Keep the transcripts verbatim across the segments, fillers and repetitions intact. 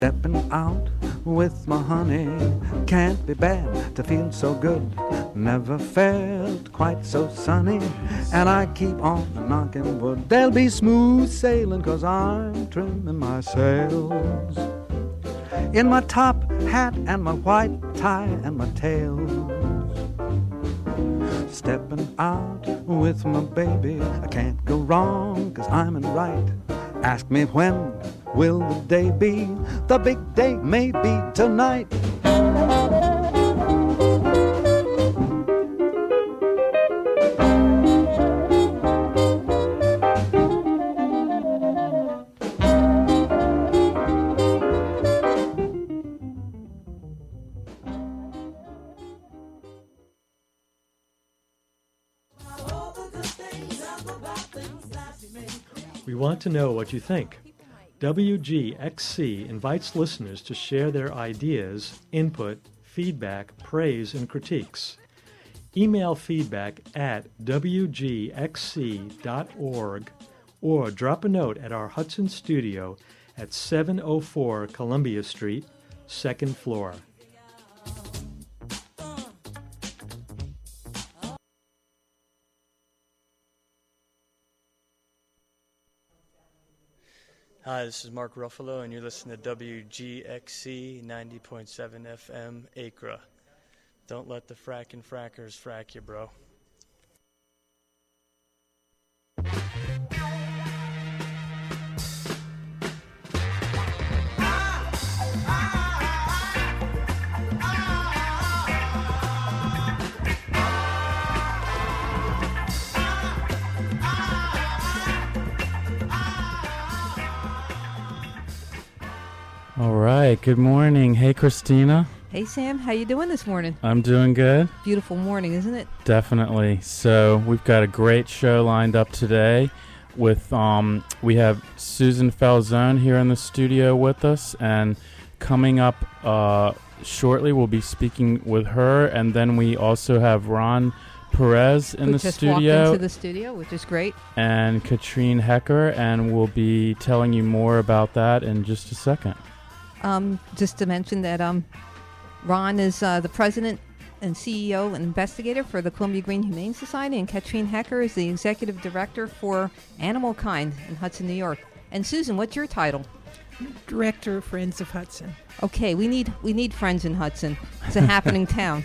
Stepping out with my honey, can't be bad to feel so good. Never felt quite so sunny, and I keep on knocking wood. There'll be smooth sailing, cause I'm trimming my sails. In my top hat and my white tie and my tails. Stepping out with my baby, I can't go wrong, cause I'm in right. Ask me when will the day be? The big day may be tonight. We want to know what you think. W G X C invites listeners to share their ideas, input, feedback, praise, and critiques. Email feedback at w g x c dot org or drop a note at our Hudson studio at seven oh four Columbia Street, second floor. Hi, this is Mark Ruffalo, and you're listening to W G X C ninety point seven F M Acra. Don't let the frackin' frackers frack you, bro. All right, good morning. Hey, Christina. Hey, Sam. How you doing this morning? I'm doing good. Beautiful morning, isn't it? Definitely. So we've got a great show lined up today. With um, we have Susan Falzone here in the studio with us, and coming up uh, shortly, we'll be speaking with her, and then we also have Ron Perez in Who the just studio, walked into the studio, which is great, and Katrine Hecker, and we'll be telling you more about that in just a second. Um, just to mention that um, Ron is uh, the president and C E O and investigator for the Columbia Green Humane Society, and Katrine Hecker is the executive director for Animal Kind in Hudson, New York. And Susan, what's your title? Director of Friends of Hudson. Okay, we need we need friends in Hudson. It's a happening town.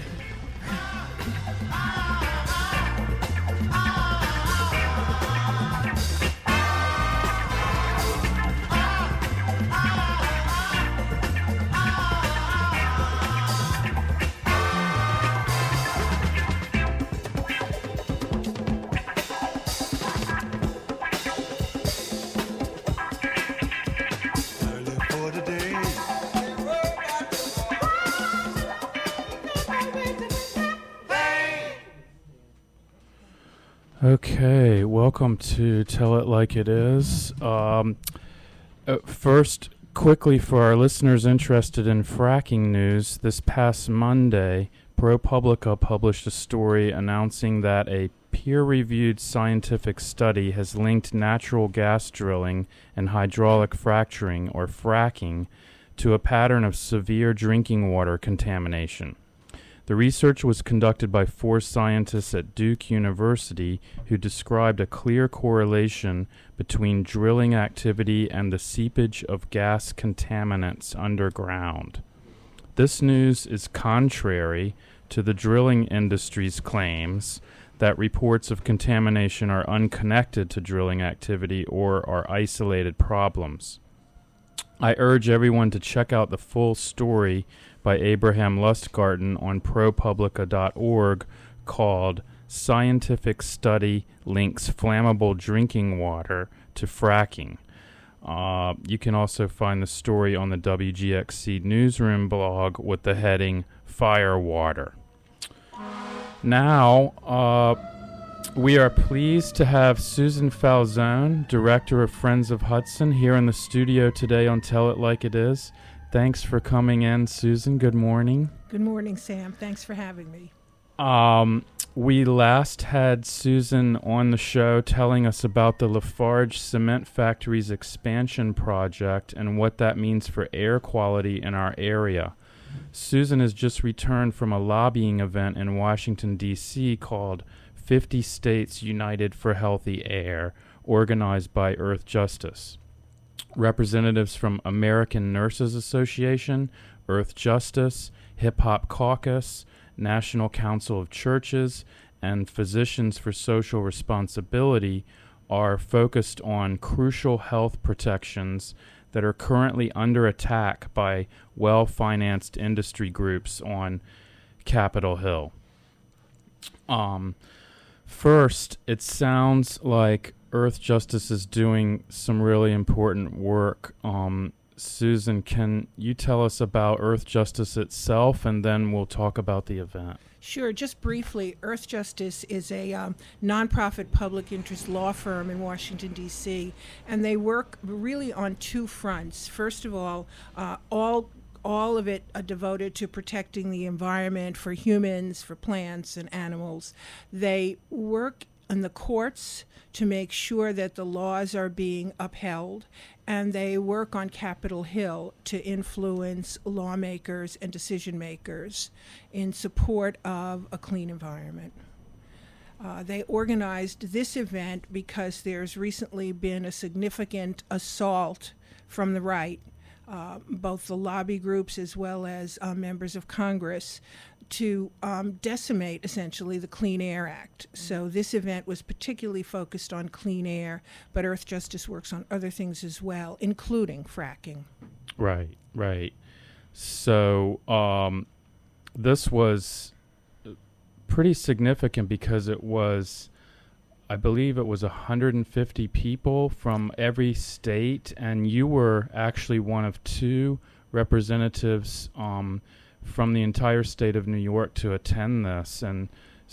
Okay, welcome to Tell It Like It Is. Um, uh, first, quickly for our listeners interested in fracking news, this past Monday, ProPublica published a story announcing that a peer-reviewed scientific study has linked natural gas drilling and hydraulic fracturing, or fracking, to a pattern of severe drinking water contamination. The research was conducted by four scientists at Duke University who described a clear correlation between drilling activity and the seepage of gas contaminants underground. This news is contrary to the drilling industry's claims that reports of contamination are unconnected to drilling activity or are isolated problems. I urge everyone to check out the full story by Abraham Lustgarten on ProPublica dot org called Scientific Study Links Flammable Drinking Water to Fracking. Uh, you can also find the story on the W G X C Newsroom blog with the heading Fire Water. Now, uh, we are pleased to have Susan Falzone, Director of Friends of Hudson, here in the studio today on Tell It Like It Is. Thanks for coming in, Susan. Good morning. Good morning, Sam. Thanks for having me. Um, we last had Susan on the show telling us about the Lafarge Cement Factory's expansion project and what that means for air quality in our area. Susan has just returned from a lobbying event in Washington, D C called fifty States United for Healthy Air, organized by Earth Justice. Representatives from American Nurses Association, Earth Justice, Hip Hop Caucus, National Council of Churches, and Physicians for Social Responsibility are focused on crucial health protections that are currently under attack by well-financed industry groups on Capitol Hill. Um, first, it sounds like Earth Justice is doing some really important work. Um, Susan, can you tell us about Earth Justice itself, and then we'll talk about the event? Sure. Just briefly, Earth Justice is a um, nonprofit public interest law firm in Washington, D C, and they work really on two fronts. First of all, uh, all all of it uh, devoted to protecting the environment for humans, for plants and animals. They work in the courts to make sure that the laws are being upheld, and they work on Capitol Hill to influence lawmakers and decision makers in support of a clean environment. Uh, they organized this event because there's recently been a significant assault from the right, uh, both the lobby groups as well as uh, members of Congress, to um, decimate, essentially, the Clean Air Act. So this event was particularly focused on clean air, but Earth Justice works on other things as well, including fracking. Right, right. So um, this was pretty significant because it was, I believe it was one hundred fifty people from every state, and you were actually one of two representatives um, from the entire state of New York to attend this. And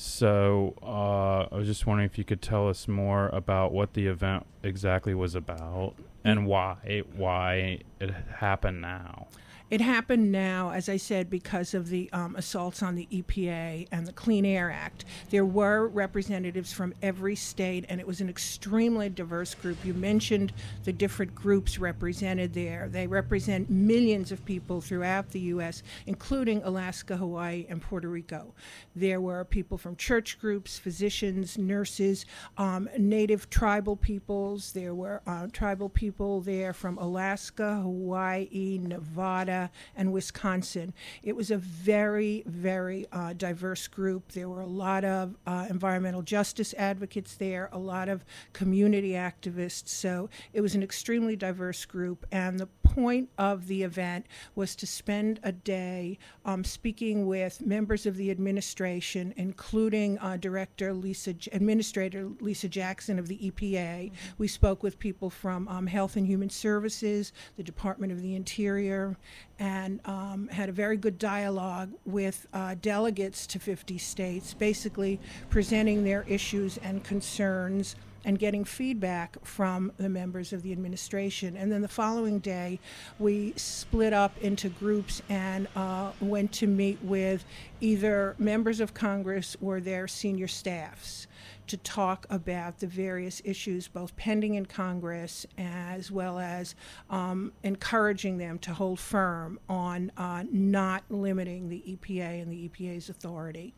so uh, I was just wondering if you could tell us more about what the event exactly was about and why why it happened now. It happened now, as I said, because of the um, assaults on the E P A and the Clean Air Act. There were representatives from every state, and it was an extremely diverse group. You mentioned the different groups represented there. They represent millions of people throughout the U S, including Alaska, Hawaii, and Puerto Rico. There were people from church groups, physicians, nurses, um, native tribal peoples. There were uh, tribal people there from Alaska, Hawaii, Nevada, and Wisconsin. It was a very, very uh, diverse group. There were a lot of uh, environmental justice advocates there, a lot of community activists. So it was an extremely diverse group. And the point of the event was to spend a day um, speaking with members of the administration, including uh, Director Lisa, Administrator Lisa Jackson of the E P A. Mm-hmm. We spoke with people from um, Health and Human Services, the Department of the Interior, and um, had a very good dialogue with uh, delegates to fifty states, basically presenting their issues and concerns and getting feedback from the members of the administration. And then the following day, we split up into groups and uh, went to meet with either members of Congress or their senior staffs to talk about the various issues, both pending in Congress as well as um, encouraging them to hold firm on uh, not limiting the E P A and the E P A's authority.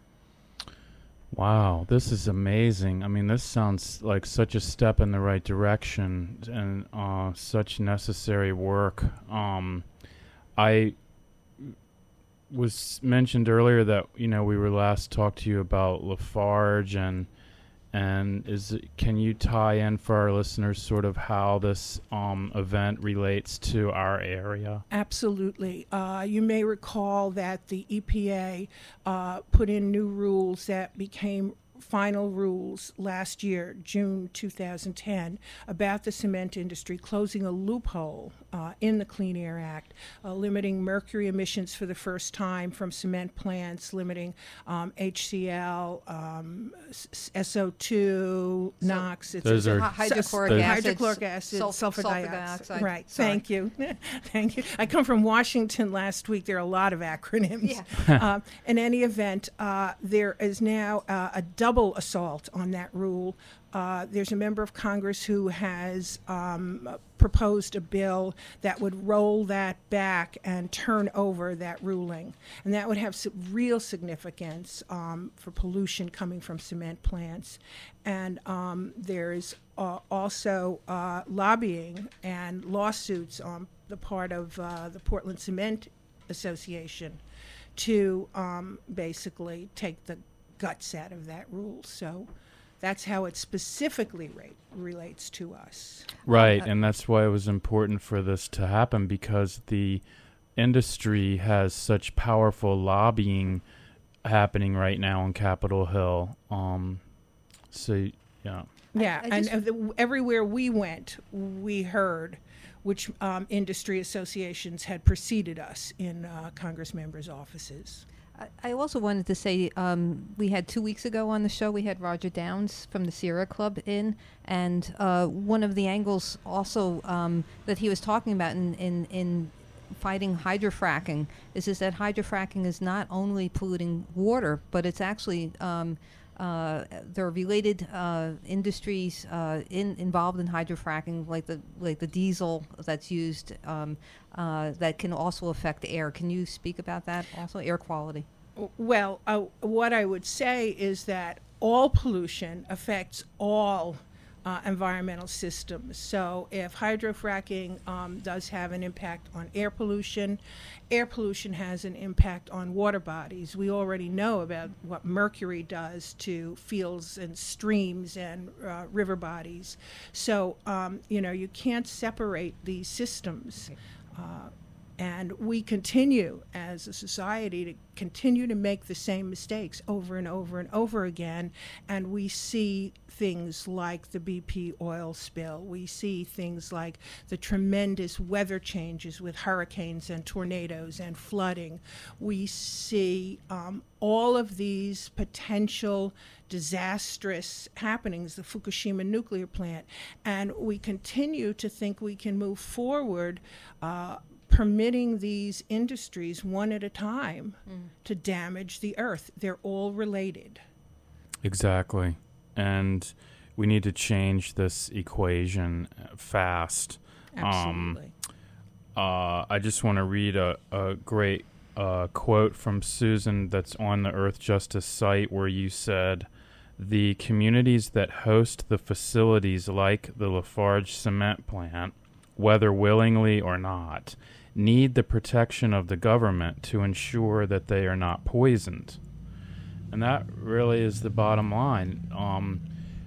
Wow, this is amazing. I mean, this sounds like such a step in the right direction and uh, such necessary work. Um, I was mentioned earlier that, you know, we were last talked to you about Lafarge, and and is it, can you tie in for our listeners sort of how this um, event relates to our area? Absolutely. Uh, you may recall that the E P A uh, put in new rules that became final rules last year, June two thousand ten, about the cement industry closing a loophole uh, in the Clean Air Act, uh, limiting mercury emissions for the first time from cement plants, limiting um, H C L, um, S O two, So NOx. It's those are- Hy- hydrochloric those- acid, hydrochloric acid, sulf- sulfur, sulfur dioxide. dioxide. Right. Sorry. Thank you. Thank you. I come from Washington last week. There are a lot of acronyms. Yeah. uh, in any event, uh, there is now uh, a double assault on that rule. Uh, there's a member of Congress who has um, proposed a bill that would roll that back and turn over that ruling. And that would have some real significance um, for pollution coming from cement plants. And um, there's uh, also uh, lobbying and lawsuits on the part of uh, the Portland Cement Association to um, basically take the guts out of that rule. So that's how it specifically rate, relates to us. Right, Uh, and that's why it was important for this to happen, because the industry has such powerful lobbying happening right now on Capitol Hill. Um, so, yeah. Yeah, I and just- uh, the, everywhere we went, we heard which um, industry associations had preceded us in uh, Congress members' offices. I- I also wanted to say um, we had two weeks ago on the show, we had Roger Downs from the Sierra Club in, and uh, one of the angles also um, that he was talking about in, in, in fighting hydrofracking is, is that hydrofracking is not only polluting water, but it's actually um, uh, there are related uh, industries uh, in, involved in hydrofracking, like the like the diesel that's used um, uh, that can also affect air. Can you speak about that also, air quality? Well, uh, what I would say is that all pollution affects all uh, environmental systems. So if hydrofracking um, does have an impact on air pollution, air pollution has an impact on water bodies. We already know about what mercury does to fields and streams and uh, river bodies. So, um, you know, you can't separate these systems. Uh, And we continue as a society to continue to make the same mistakes over and over and over again. And we see things like the B P oil spill. We see things like the tremendous weather changes with hurricanes and tornadoes and flooding. We see um, all of these potential disastrous happenings, the Fukushima nuclear plant. And we continue to think we can move forward uh, permitting these industries one at a time mm. to damage the earth. They're all related. Exactly. And we need to change this equation fast. Absolutely. Um, uh, I just want to read a, a great uh, quote from Susan that's on the Earth Justice site, where you said, "The communities that host the facilities like the Lafarge cement plant, whether willingly or not, need the protection of the government to ensure that they are not poisoned." And that really is the bottom line. Um,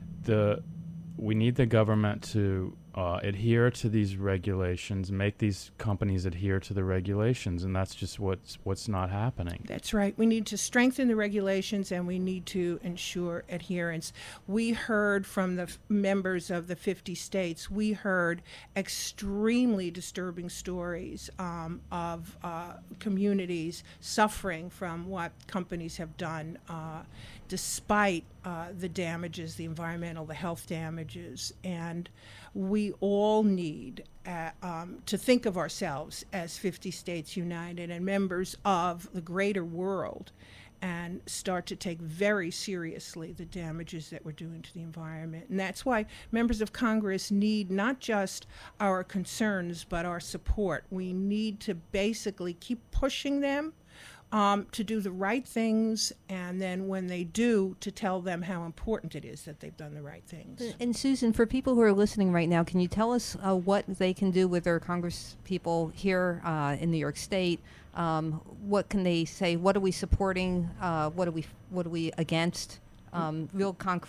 the we need the government to uh, adhere to these regulations, make these companies adhere to the regulations, and that's just what's what's not happening. That's right. We need to strengthen the regulations, and we need to ensure adherence. We heard from the f- members of the fifty states, we heard extremely disturbing stories um, of uh, communities suffering from what companies have done, uh, despite uh, the damages, the environmental, the health damages. And we all need uh, um, to think of ourselves as fifty states united and members of the greater world, and start to take very seriously the damages that we're doing to the environment. And that's why members of Congress need not just our concerns, but our support. We need to basically keep pushing them Um, to do the right things, and then when they do, to tell them how important it is that they've done the right things. And Susan, for people who are listening right now, can you tell us uh, what they can do with their Congress people here uh, in New York State? Um, what can they say? What are we supporting? Uh, what are we What are we against? Um, real concrete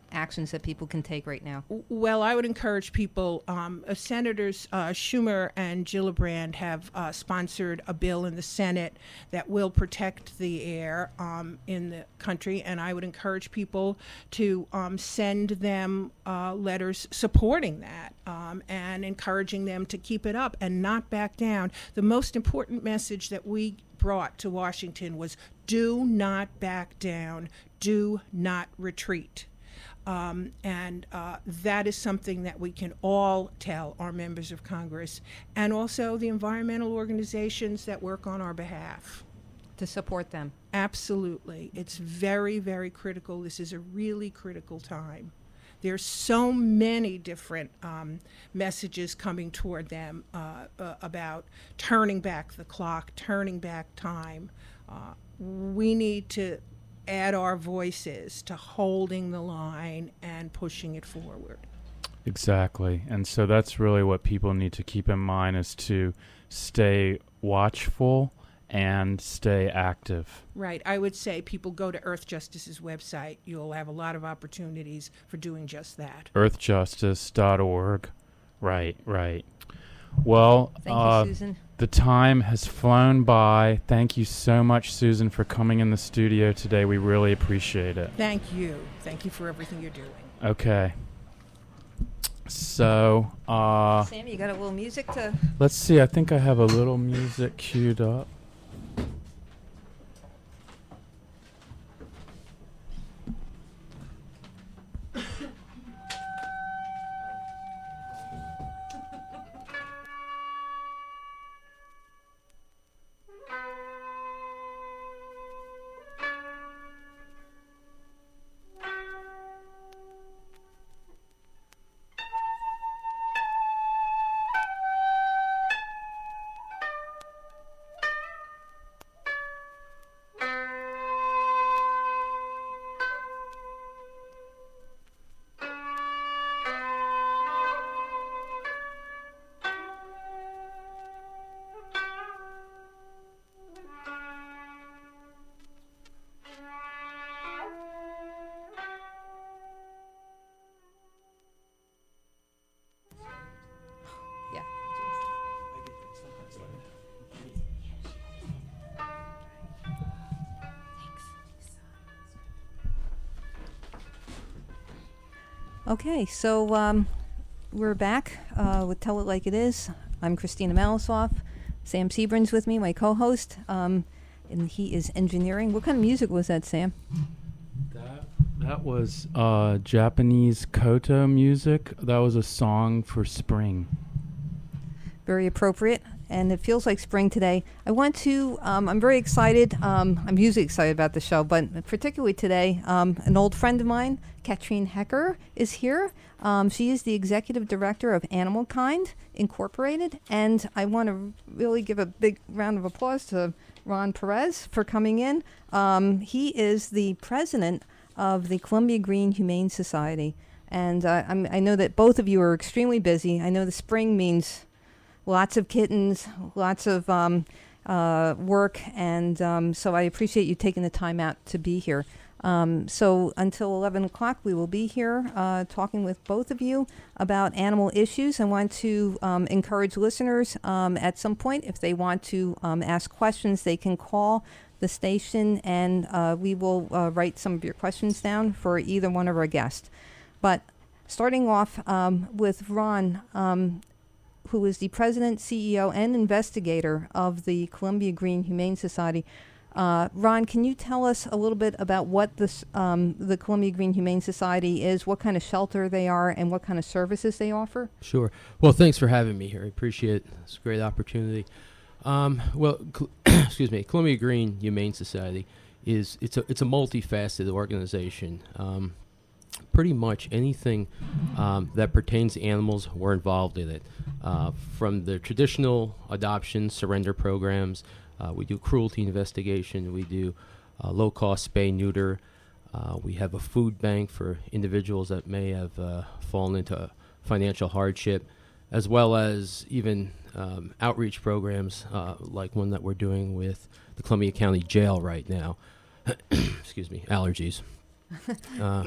actions that people can take right now? Well, I would encourage people. Um, uh, Senators uh, Schumer and Gillibrand have uh, sponsored a bill in the Senate that will protect the air um, in the country, and I would encourage people to um, send them uh, letters supporting that um, and encouraging them to keep it up and not back down. The most important message that we brought to Washington was do not back down, do not retreat. Um, and uh, that is something that we can all tell our members of Congress and also the environmental organizations that work on our behalf. To support them. Absolutely. It's very, very critical. This is a really critical time. There's so many different um, messages coming toward them uh, uh, about turning back the clock, turning back time. Uh, we need to add our voices to holding the line and pushing it forward. Exactly. And so that's really what people need to keep in mind, is to stay watchful and stay active. Right. I would say people go to Earth Justice's website. You'll have a lot of opportunities for doing just that. earth justice dot org. Right, right. Well, Thank uh, you, Susan. the time has flown by. Thank you so much, Susan, for coming in the studio today. We really appreciate it. Thank you. Thank you for everything you're doing. Okay. So, uh, Sam, you got a little music to... let's see. I think I have a little music queued up. Yeah. Okay, so um, we're back uh, with Tell It Like It Is. I'm Christina Malisoff. Sam Sebrin's with me, my co-host, um, and he is engineering. What kind of music was that, Sam? That, that was uh, Japanese koto music. That was a song for spring. Very appropriate, and it feels like spring today. I want to, um, I'm very excited, um, I'm usually excited about the show, but particularly today, um, an old friend of mine, Katrine Hecker, is here. Um, she is the executive director of Animal Kind Incorporated, and I want to really give a big round of applause to Ron Perez for coming in. Um, he is the president of the Columbia Green Humane Society, and uh, I'm, I know that both of you are extremely busy. I know the spring means lots of kittens, lots of um, uh, work, and um, so I appreciate you taking the time out to be here. Um, so until eleven o'clock, we will be here uh, talking with both of you about animal issues. I want to um, encourage listeners um, at some point, if they want to um, ask questions, they can call the station, and uh, we will uh, write some of your questions down for either one of our guests. But starting off um, with Ron, um, who is the president, C E O, and investigator of the Columbia Green Humane Society. Uh, Ron, can you tell us a little bit about what this, um, the Columbia Green Humane Society is, what kind of shelter they are, and what kind of services they offer? Sure. Well, thanks for having me here. I appreciate it. It's a great opportunity. Um, well, cl- excuse me, Columbia Green Humane Society is it's a it's a multifaceted organization. Um, pretty much anything um, that pertains to animals, we're involved in it. Uh, from the traditional adoption surrender programs, uh, we do cruelty investigation, we do uh, low-cost spay-neuter. Uh, we have a food bank for individuals that may have uh, fallen into financial hardship, as well as even um, outreach programs uh, like one that we're doing with the Columbia County Jail right now. Excuse me, allergies. Uh,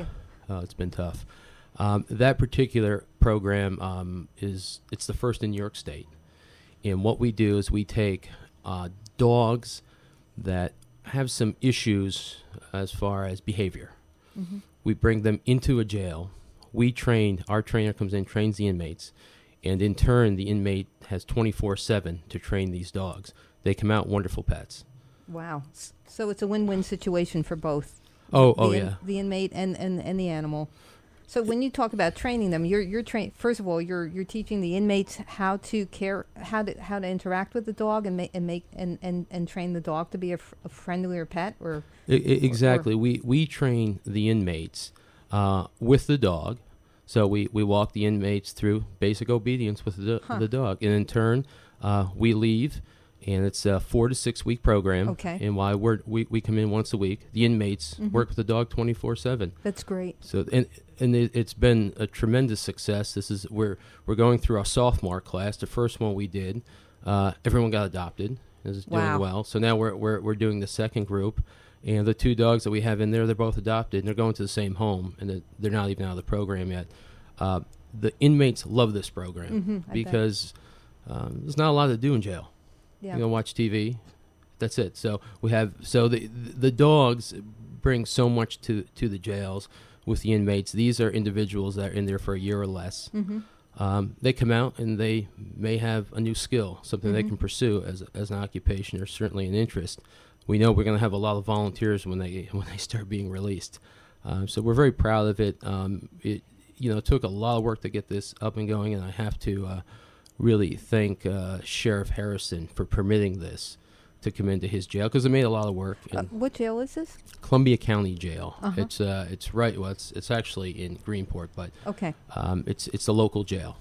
Uh, it's been tough. Um, that particular program um, is it's the first in New York State. And what we do is we take uh, dogs that have some issues as far as behavior. Mm-hmm. We bring them into a jail. We train, our trainer comes in, trains the inmates, and in turn, the inmate has twenty-four seven to train these dogs. They come out wonderful pets. Wow. S- So it's a win-win situation for both. Oh, the oh in- yeah. The inmate and, and, and the animal. So when you talk about training them, you're you're train. First of all, you're you're teaching the inmates how to care, how to how to interact with the dog, and make and make and, and, and train the dog to be a, f- a friendlier pet, or I, I, exactly. We we train the inmates uh, with the dog. So we, we walk the inmates through basic obedience with the Huh. the dog, and in turn, uh, we leave, and it's a four to six week program. Okay. And while we're, we we come in once a week, the inmates Mhm. work with the dog twenty four seven. that's great. So and and it, it's been a tremendous success. This is we're we're going through our sophomore class. The first one we did, uh, everyone got adopted. This is doing Wow. well. So now we're we're we're doing the second group, and the two dogs that we have in there, they're both adopted, and they're going to the same home, and they're, they're not even out of the program yet. Uh, the inmates love this program Mhm, I bet. because um, there's not a lot to do in jail. Yeah. You know, watch T V. That's it. So we have so the the dogs bring so much to to the jails with the inmates. These are individuals that are in there for a year or less. Mm-hmm. Um, they come out and they may have a new skill, something they Mhm. can pursue as as an occupation or certainly an interest. We know we're going to have a lot of volunteers when they when they start being released. Um, so we're very proud of it. Um, it you know took a lot of work to get this up and going, and I have to uh, really thank uh, Sheriff Harrison for permitting this to come into his jail because it made a lot of work. Uh, In what jail is this? Columbia County Jail. Uh-huh. It's uh, it's right. Well, it's it's actually in Greenport, but Okay. um, it's it's a local jail.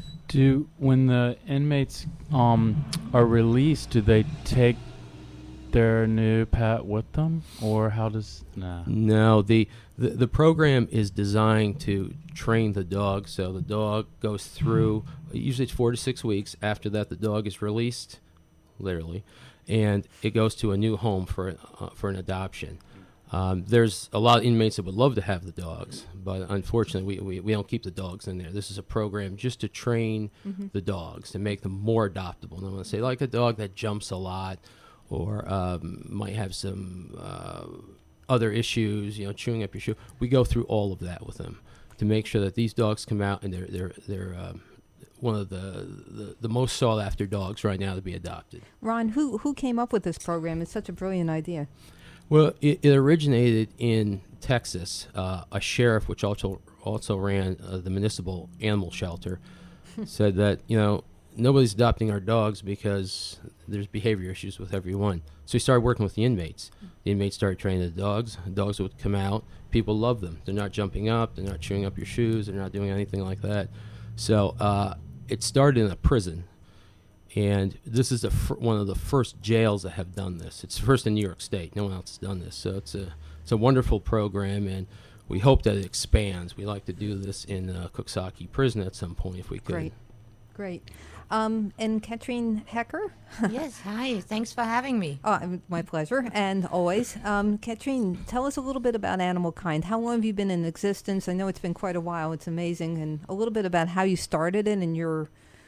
Do when the inmates um, are released, do they take their new pet with them, or how does nah? No, the, the the program is designed to train the dog. So the dog goes through. Usually, it's four to six weeks. After that, the dog is released, literally, and it goes to a new home for uh, for an adoption. Um, there's a lot of inmates that would love to have the dogs, but unfortunately, we, we, we don't keep the dogs in there. This is a program just to train Mm-hmm. the dogs to make them more adoptable. And I want to say, like a dog that jumps a lot, or um, might have some uh, other issues, you know, chewing up your shoe. We go through all of that with them to make sure that these dogs come out and they're they're they're um, one of the, the the most sought after dogs right now to be adopted. Ron, who who came up with this program? It's such a brilliant idea. Well, it, it originated in Texas. Uh, a sheriff, which also also ran uh, the municipal animal shelter, said that you know nobody's adopting our dogs because there's behavior issues with everyone. So he started working with the inmates. The inmates started training the dogs. The dogs would come out. People love them. They're not jumping up. They're not chewing up your shoes. They're not doing anything like that. So uh, it started in a prison. And this is the fir- one of the first jails that have done this. It's first in New York State. No one else has done this. So it's a it's a wonderful program, and we hope that it expands. We like to do this in uh, Cooksaki Prison at some point if we could. Great, great. Um, and Katrine Hecker. Yes, hi. Thanks for having me. Oh, um, my pleasure, and always. Um, Katrine, tell us a little bit about Animal Kind. How long have you been in existence? I know it's been quite a while. It's amazing, and a little bit about how you started it and your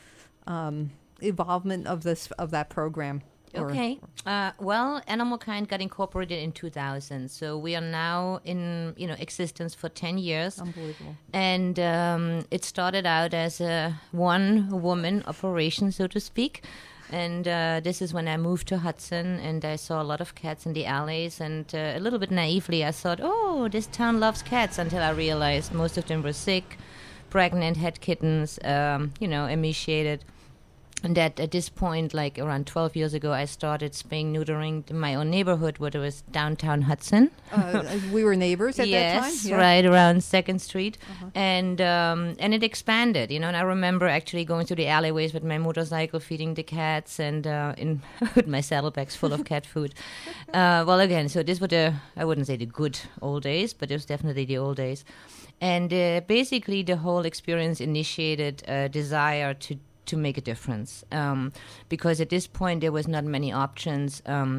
um, involvement of this of that program. Or- Okay. Uh, well, Animal Kind got incorporated in two thousand, so we are now in you know existence for ten years. Unbelievable. And um, it started out as a one-woman operation, so to speak. And uh, this is when I moved to Hudson, and I saw a lot of cats in the alleys. And uh, a little bit naively, I thought, "Oh, this town loves cats." Until I realized most of them were sick, pregnant, had kittens, um, you know, emaciated. And that at this point, like around twelve years ago, I started spaying neutering in my own neighborhood, where it was downtown Hudson. Uh, we were neighbors at yes, that time. Yeah. right around Second Street, Uh-huh. and um, and it expanded, you know. And I remember actually going through the alleyways with my motorcycle, feeding the cats, and uh, in with my saddlebags full of cat food. Uh, well, again, so this was the I wouldn't say the good old days, but it was definitely the old days. And uh, basically, the whole experience initiated a desire to. to make a difference, um, because at this point there was not many options. Um,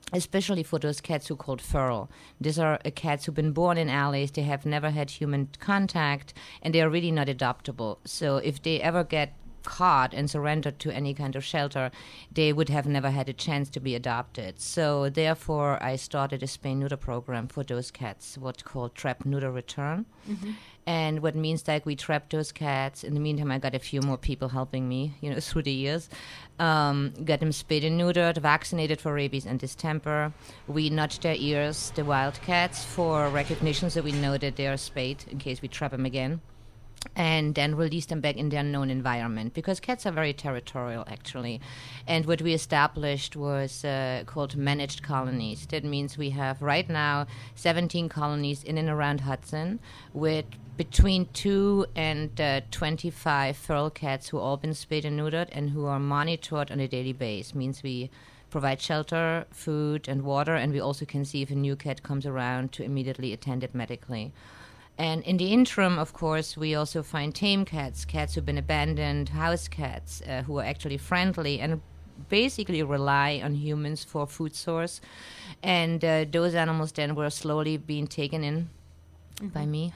especially for those cats who are called feral. These are uh, cats who've been born in alleys. They have never had human contact, and they are really not adoptable. So if they ever get caught and surrendered to any kind of shelter, they would have never had a chance to be adopted. So therefore, I started a spay-neuter program for those cats, what's called trap, neuter, return. Mm-hmm. And what means like we trap those cats. In the meantime, I got a few more people helping me, you know, through the years. Um, got them spayed and neutered, vaccinated for rabies and distemper. We nudge their ears, the wild cats, for recognition so we know that they are spayed in case we trap them again. And then release them back in their known environment, because cats are very territorial, actually. And what we established was uh, called managed colonies. That means we have right now seventeen colonies in and around Hudson with between two and uh, twenty-five feral cats who all been spayed and neutered and who are monitored on a daily basis. Means we provide shelter, food, and water, and we also can see if a new cat comes around to immediately attend it medically. And in the interim, of course, we also find tame cats, cats who've been abandoned, house cats uh, who are actually friendly and basically rely on humans for food source. And uh, those animals then were slowly being taken in mm-hmm. by me.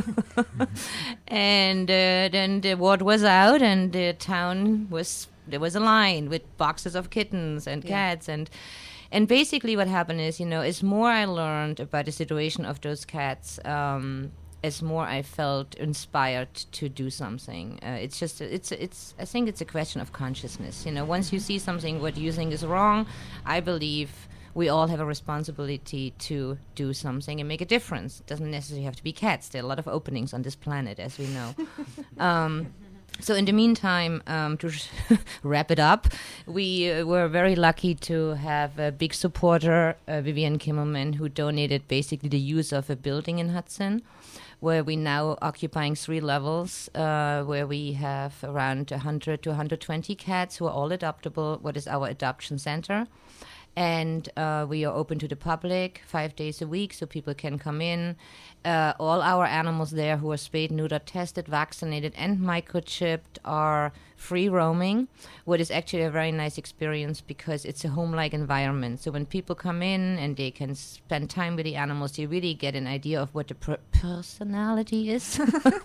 And uh, then the word was out, and the town was, there was a line with boxes of kittens and yeah. cats. And and basically what happened is, you know, as more I learned about the situation of those cats, um, as more I felt inspired to do something. Uh, it's just, it's, it's. I think it's a question of consciousness. You know, once you see something what you think is wrong, I believe we all have a responsibility to do something and make a difference. It doesn't necessarily have to be cats. There are a lot of openings on this planet, as we know. um, So in the meantime, um, to wrap it up, we uh, were very lucky to have a big supporter, uh, Vivian Kimmelman, who donated basically the use of a building in Hudson, where we now occupying three levels, uh, where we have around one hundred to one hundred twenty cats who are all adoptable, what is our adoption center. And uh, we are open to the public five days a week, so people can come in. Uh, all our animals there who are spayed, neutered, tested, vaccinated, and microchipped are free roaming, what is actually a very nice experience because it's a home-like environment. So when people come in and they can spend time with the animals, they really get an idea of what the per- personality is.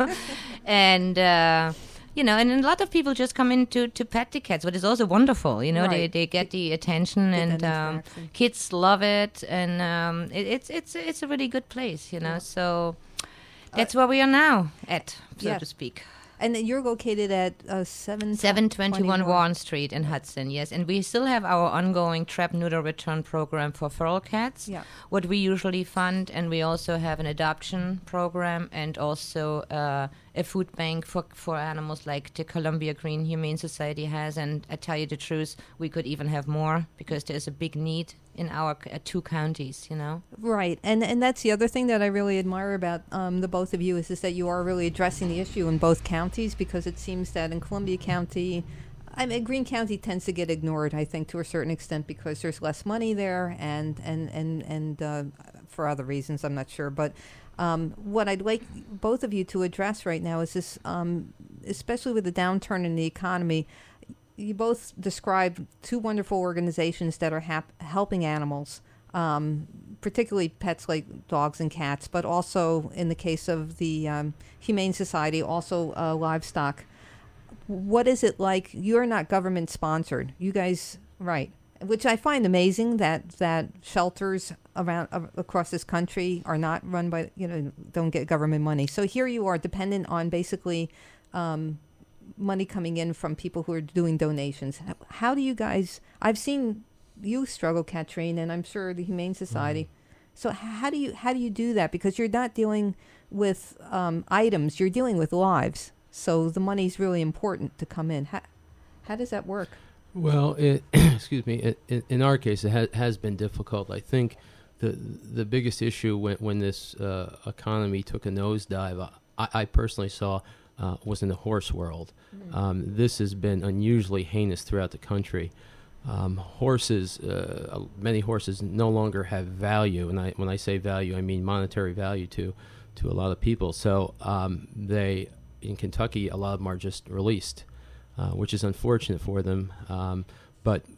and... Uh, You know, and a lot of people just come in to, to pet the cats, but it's also wonderful. You know, right. they, they get the attention, get and um, kids love it, and um, it, it's it's it's a really good place. You know, yeah. so that's uh, where we are now at, so yeah. to speak. And you're located at uh, seven seven twenty-one Warren Street in Hudson, yes. And we still have our ongoing trap, neuter, return program for feral cats, yeah. what we usually fund. And we also have an adoption program and also uh, a food bank for for animals like the Columbia Green Humane Society has. And I tell you the truth, we could even have more because there's a big need in our uh, two counties, you know. Right, and and that's the other thing that I really admire about um, the both of you is, is that you are really addressing the issue in both counties, because it seems that in Columbia County, I mean, Greene County tends to get ignored, I think, to a certain extent because there's less money there and and and and uh, for other reasons, I'm not sure. But um, what I'd like both of you to address right now is this, um, especially with the downturn in the economy. You both described two wonderful organizations that are hap- helping animals, um, particularly pets like dogs and cats, but also in the case of the um, Humane Society, also uh, livestock. What is it like? You're not government sponsored. You guys, right, which I find amazing that, that shelters around uh, across this country are not run by, you know, don't get government money. So here you are dependent on basically um, money coming in from people who are doing donations. How, how do you guys, I've seen you struggle, Katrine, and I'm sure the Humane Society. Mm-hmm. So how do you how do you do that? Because you're not dealing with um, items, you're dealing with lives. So the money's really important to come in. How, how does that work? Well, it, excuse me, it, it, in our case, it ha- has been difficult. I think the the biggest issue when, when this uh, economy took a nosedive, I, I personally saw Uh, was in the horse world. Mm. Um, this has been unusually heinous throughout the country. Um, horses, uh, many horses no longer have value, and I, when I say value, I mean monetary value to to a lot of people. So um, they, in Kentucky, a lot of them are just released, uh, which is unfortunate for them. Um, but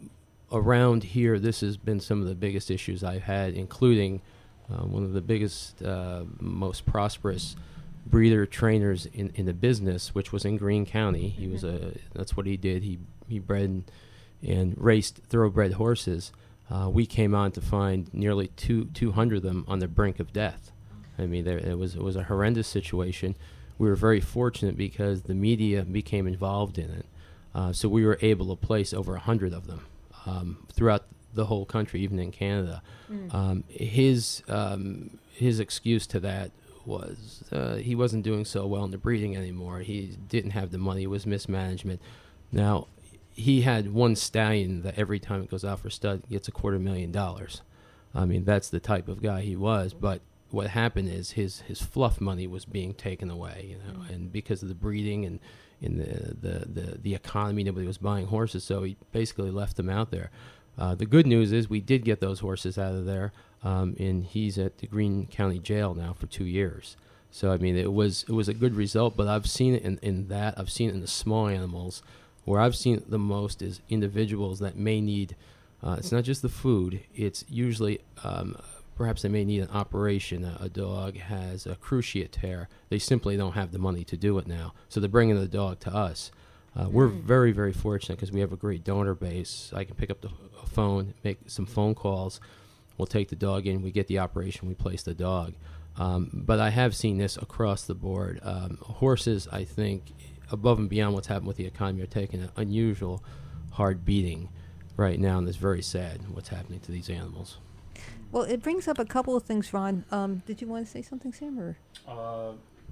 around here, this has been some of the biggest issues I've had, including uh, one of the biggest, uh, most prosperous breeder trainers in, in the business, which was in Greene County. He was a that's what he did. He he bred and, and raced thoroughbred horses. Uh, we came on to find nearly two two hundred of them on the brink of death. I mean, there, it was it was a horrendous situation. We were very fortunate because the media became involved in it, uh, so we were able to place over a hundred of them um, throughout the whole country, even in Canada. Mm. Um, his um, his excuse to that was uh, he wasn't doing so well in the breeding anymore. He didn't have the money. It was mismanagement. Now, he had one stallion that every time it goes out for stud gets a quarter million dollars. I mean, that's the type of guy he was. But what happened is his, his fluff money was being taken away, you know, and because of the breeding and in the, the, the, the economy, nobody was buying horses, so he basically left them out there. Uh, the good news is we did get those horses out of there. Um, and he's at the Greene County Jail now for two years. So I mean, it was it was a good result. But I've seen it in, in that. I've seen it in the small animals. Where I've seen it the most is individuals that may need. Uh, it's not just the food. It's usually um, perhaps they may need an operation. A, a dog has a cruciate tear. They simply don't have the money to do it now. So they're bringing the dog to us. Uh, we're very very fortunate because we have a great donor base. I can pick up the f- phone, make some phone calls. We'll take the dog in, we get the operation, we place the dog. Um, but I have seen this across the board. Um, horses, I think, above and beyond what's happened with the economy, are taking an unusual hard beating right now, and it's very sad what's happening to these animals. Well, it brings up a couple of things, Ron. Um, did you want to say something, Sam? Or? Uh,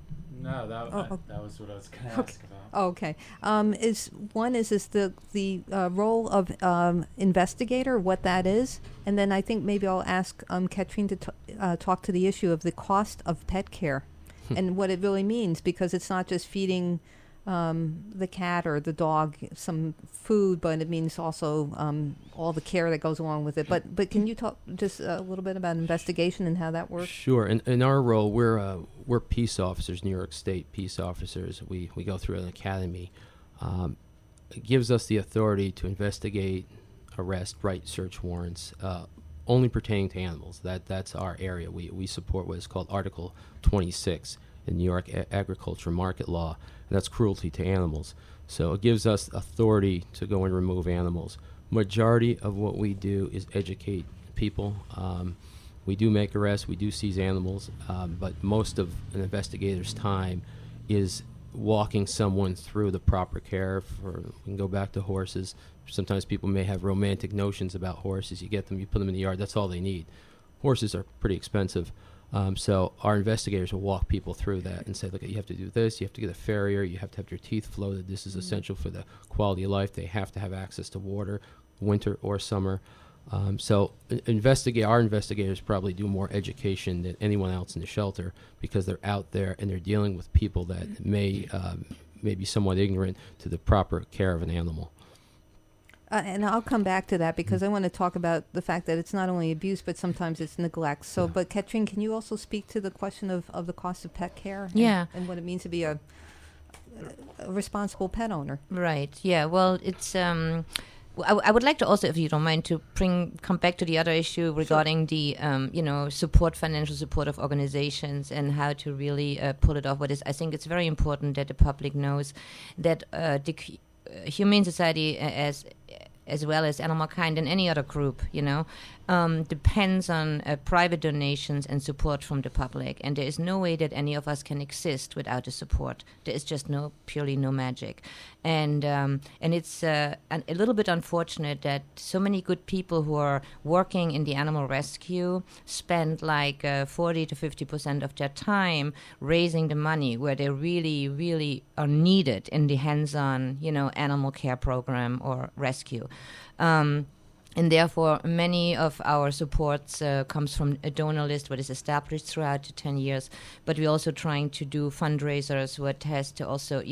no, that, oh, I, oh. that was what I was going to okay. ask about. Oh, okay. Um, is one is is the the uh, role of um, investigator, what that is, and then I think maybe I'll ask um, Katrine to t- uh, talk to the issue of the cost of pet care and what it really means, because it's not just feeding um, the cat or the dog some food, but it means also um, all the care that goes along with it. But but can you talk just a little bit about investigation and how that works? Sure. In, in our role, we're uh, we're peace officers, New York State peace officers. We we go through an academy. Um, it gives us the authority to investigate, arrest, write search warrants, uh, only pertaining to animals. That that's our area. We we support what is called Article twenty-six in New York a- agriculture market law. And that's cruelty to animals. So it gives us authority to go and remove animals. Majority of what we do is educate people. Um, we do make arrests, we do seize animals, um, but most of an investigator's time is walking someone through the proper care. For, we can go back to horses. Sometimes people may have romantic notions about horses. You get them, you put them in the yard, that's all they need. Horses are pretty expensive. Um, so our investigators will walk people through that and say, look, you have to do this, you have to get a farrier, you have to have your teeth floated, this is mm-hmm. essential for the quality of life. They have to have access to water, winter or summer. Um, so investigate. Our investigators probably do more education than anyone else in the shelter because they're out there and they're dealing with people that may, um, may be somewhat ignorant to the proper care of an animal. Uh, and I'll come back to that because I want to talk about the fact that it's not only abuse, but sometimes it's neglect. So, but Katrine, can you also speak to the question of, of the cost of pet care? And, Yeah. and what it means to be a, a responsible pet owner? Right. Yeah. Well, it's. Um, w- I, w- I would like to also, if you don't mind, to bring come back to the other issue regarding sure. the, um, you know, support, financial support of organizations and how to really uh, pull it off. What is? I think it's very important that the public knows that uh, the c- uh, Humane Society, uh, as as well as Animal Kind and any other group, you know, um, depends on uh, private donations and support from the public. And there is no way that any of us can exist without the support. There is just no, purely no magic. And um, and it's uh, an, a little bit unfortunate that so many good people who are working in the animal rescue spend like uh, forty to fifty percent of their time raising the money where they really, really are needed in the hands-on, you know, animal care program or rescue. Um, and therefore, many of our supports uh, comes from a donor list that is established throughout the ten years. But we're also trying to do fundraisers what has to also, you know,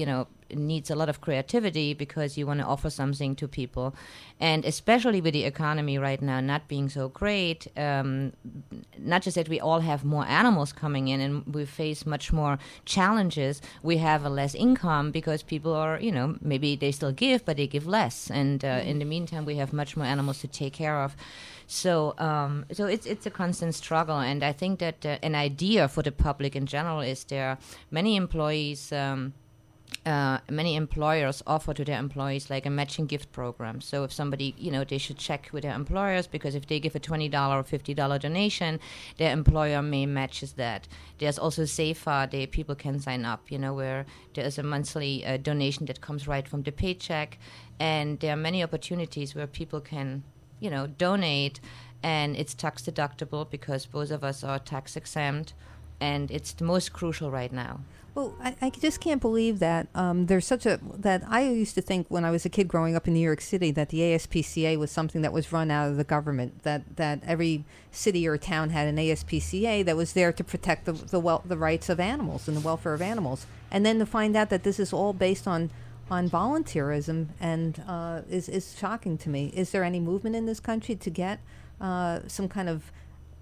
needs a lot of creativity because you want to offer something to people. And especially with the economy right now not being so great, um, not just that we all have more animals coming in and we face much more challenges, we have a less income because people are, you know, maybe they still give, but they give less. And uh, mm-hmm. in the meantime, we have much more animals to take care of. So, um, so it's it's a constant struggle, and I think that uh, an idea for the public in general is there are many employees, um, uh, many employers offer to their employees like a matching gift program. So if somebody, you know, they should check with their employers because if they give a twenty dollars or fifty dollars donation, their employer may matches that. There's also SAFA, they people can sign up, you know, where there is a monthly uh, donation that comes right from the paycheck, and there are many opportunities where people can, you know, donate, and it's tax deductible because both of us are tax exempt, and it's the most crucial right now. Well, I, I just can't believe that um, there's such a, that I used to think when I was a kid growing up in New York City that the A S P C A was something that was run out of the government, that, that every city or town had an A S P C A that was there to protect the the, wel- the rights of animals and the welfare of animals. And then to find out that this is all based on on volunteerism and uh, is, is shocking to me. Is there any movement in this country to get uh, some kind of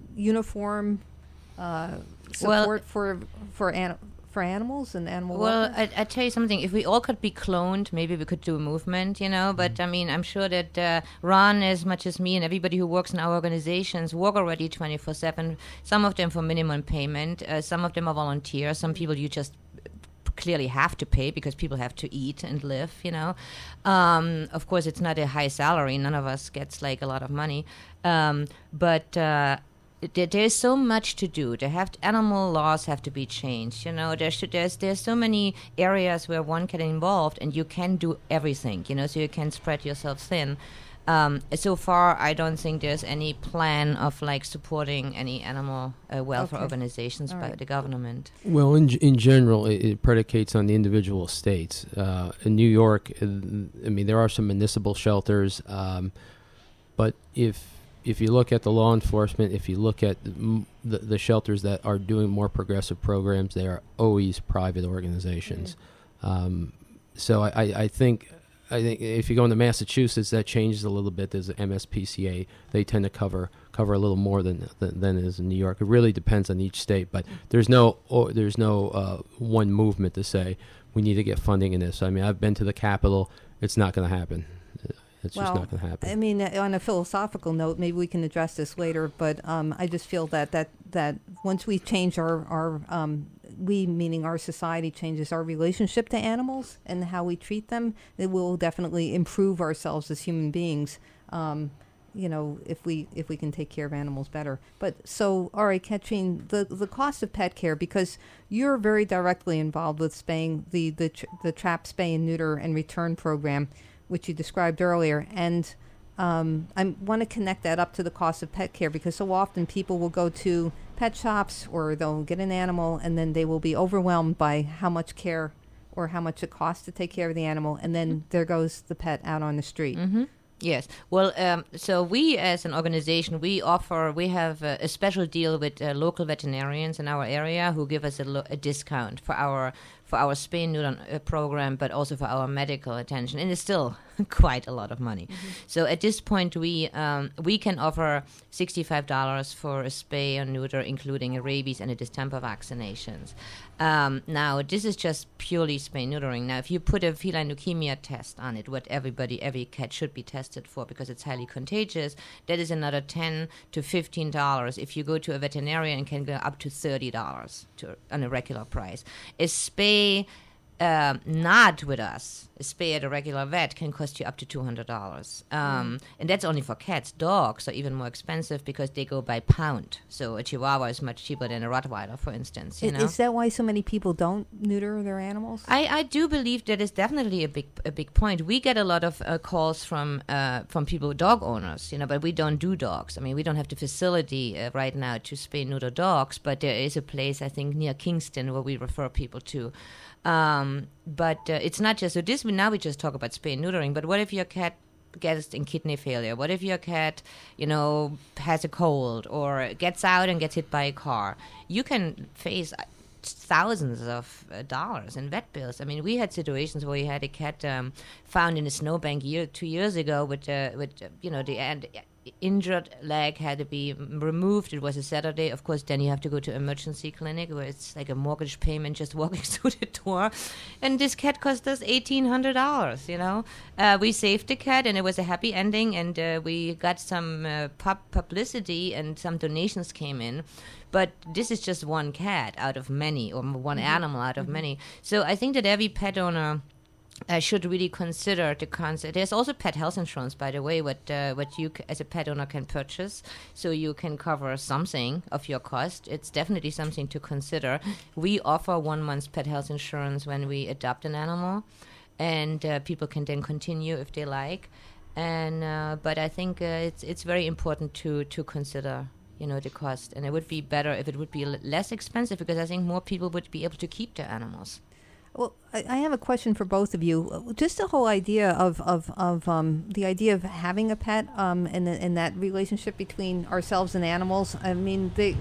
uniform uh, support well, for for an, for animals and animal well, welfare? I, I tell you something. If we all could be cloned, maybe we could do a movement, you know. But I mean, I'm sure that uh, Ron, as much as me, and everybody who works in our organizations work already twenty-four seven. Some of them for minimum payment. Uh, some of them are volunteers. Some people you just clearly have to pay because people have to eat and live, you know. Um, of course, it's not a high salary. None of us gets like a lot of money. Um, but uh, there, there's so much to do. There have to, animal laws have to be changed. You know, there should, there's there's so many areas where one can involved, and you can do everything. You know, so you can spread yourself thin. Um, so far, I don't think there's any plan of like supporting any animal uh, welfare Okay. organizations All by right. the government. Well, in in general, it, it predicates on the individual states. Uh, in New York, uh, I mean, there are some municipal shelters, um, but if if you look at the law enforcement, if you look at the, the, the shelters that are doing more progressive programs, they are always private organizations. Mm-hmm. Um, so I, I, I think. I think if you go into Massachusetts, that changes a little bit. There's an M S P C A. They tend to cover cover a little more than than, than it is in New York. It really depends on each state, but there's no or, there's no uh, one movement to say we need to get funding in this. I mean, I've been to the Capitol. It's not going to happen. It's well, just not going to happen. I mean, uh, on a philosophical note, maybe we can address this later, but um, I just feel that, that, that once we change our, our um, we, meaning our society, changes our relationship to animals and how we treat them, it will definitely improve ourselves as human beings, um, you know, if we if we can take care of animals better. But so, all right, Katrine, the, the cost of pet care, because you're very directly involved with spaying, the, the, tr- the TRAP spay and neuter and return program, which you described earlier, and um, I want to connect that up to the cost of pet care, because so often people will go to pet shops or they'll get an animal and then they will be overwhelmed by how much care or how much it costs to take care of the animal, and then mm-hmm. there goes the pet out on the street. Mm-hmm. Yes. Well, um, so we as an organization, we offer, we have a, a special deal with uh, local veterinarians in our area who give us a, lo- a discount for our for our spay and neuter uh, program, but also for our medical attention, and it's still quite a lot of money. Mm-hmm. So at this point, we um, we can offer sixty-five dollars for a spay or neuter, including a rabies and a distemper vaccinations. Um, now, this is just purely spay neutering. Now, if you put a feline leukemia test on it, what everybody, every cat should be tested for because it's highly contagious, that is another ten to fifteen dollars. If you go to a veterinarian, it can go up to thirty dollars to, on a regular price. A spay Uh, not with us, a spay at a regular vet can cost you up to two hundred dollars. Um, mm. And that's only for cats. Dogs are even more expensive because they go by pound. So a Chihuahua is much cheaper than a Rottweiler, for instance. You is, know? is that why so many people don't neuter their animals? I, I do believe that is definitely a big a big point. We get a lot of uh, calls from uh, from people, dog owners, you know, but we don't do dogs. I mean, we don't have the facility uh, right now to spay neuter dogs, but there is a place, I think, near Kingston where we refer people to. Um, but uh, it's not just so this. Now we just talk about spay and neutering. But what if your cat gets in kidney failure? What if your cat, you know, has a cold or gets out and gets hit by a car? You can face thousands of uh, dollars in vet bills. I mean, we had situations where we had a cat um, found in a snowbank year two years ago with uh, with uh, you know the and injured leg had to be m- removed. It was a Saturday. Of course, then you have to go to emergency clinic where it's like a mortgage payment just walking through the door. And this cat cost us eighteen hundred dollars, you know. Uh, we saved the cat, and it was a happy ending, and uh, we got some uh, pub- publicity, and some donations came in. But this is just one cat out of many, or one mm-hmm. animal out of mm-hmm. many. So I think that every pet owner I should really consider the concept. There's also pet health insurance, by the way, what uh, what you c- as a pet owner can purchase, so you can cover something of your cost. It's definitely something to consider. We offer one month's pet health insurance when we adopt an animal, and uh, people can then continue if they like. And uh, but I think uh, it's it's very important to to consider, you know, the cost, and it would be better if it would be l- less expensive, because I think more people would be able to keep their animals. Well, I, I have a question for both of you. Just the whole idea of of, of um, the idea of having a pet, um, and the, and that relationship between ourselves and animals. I mean, they,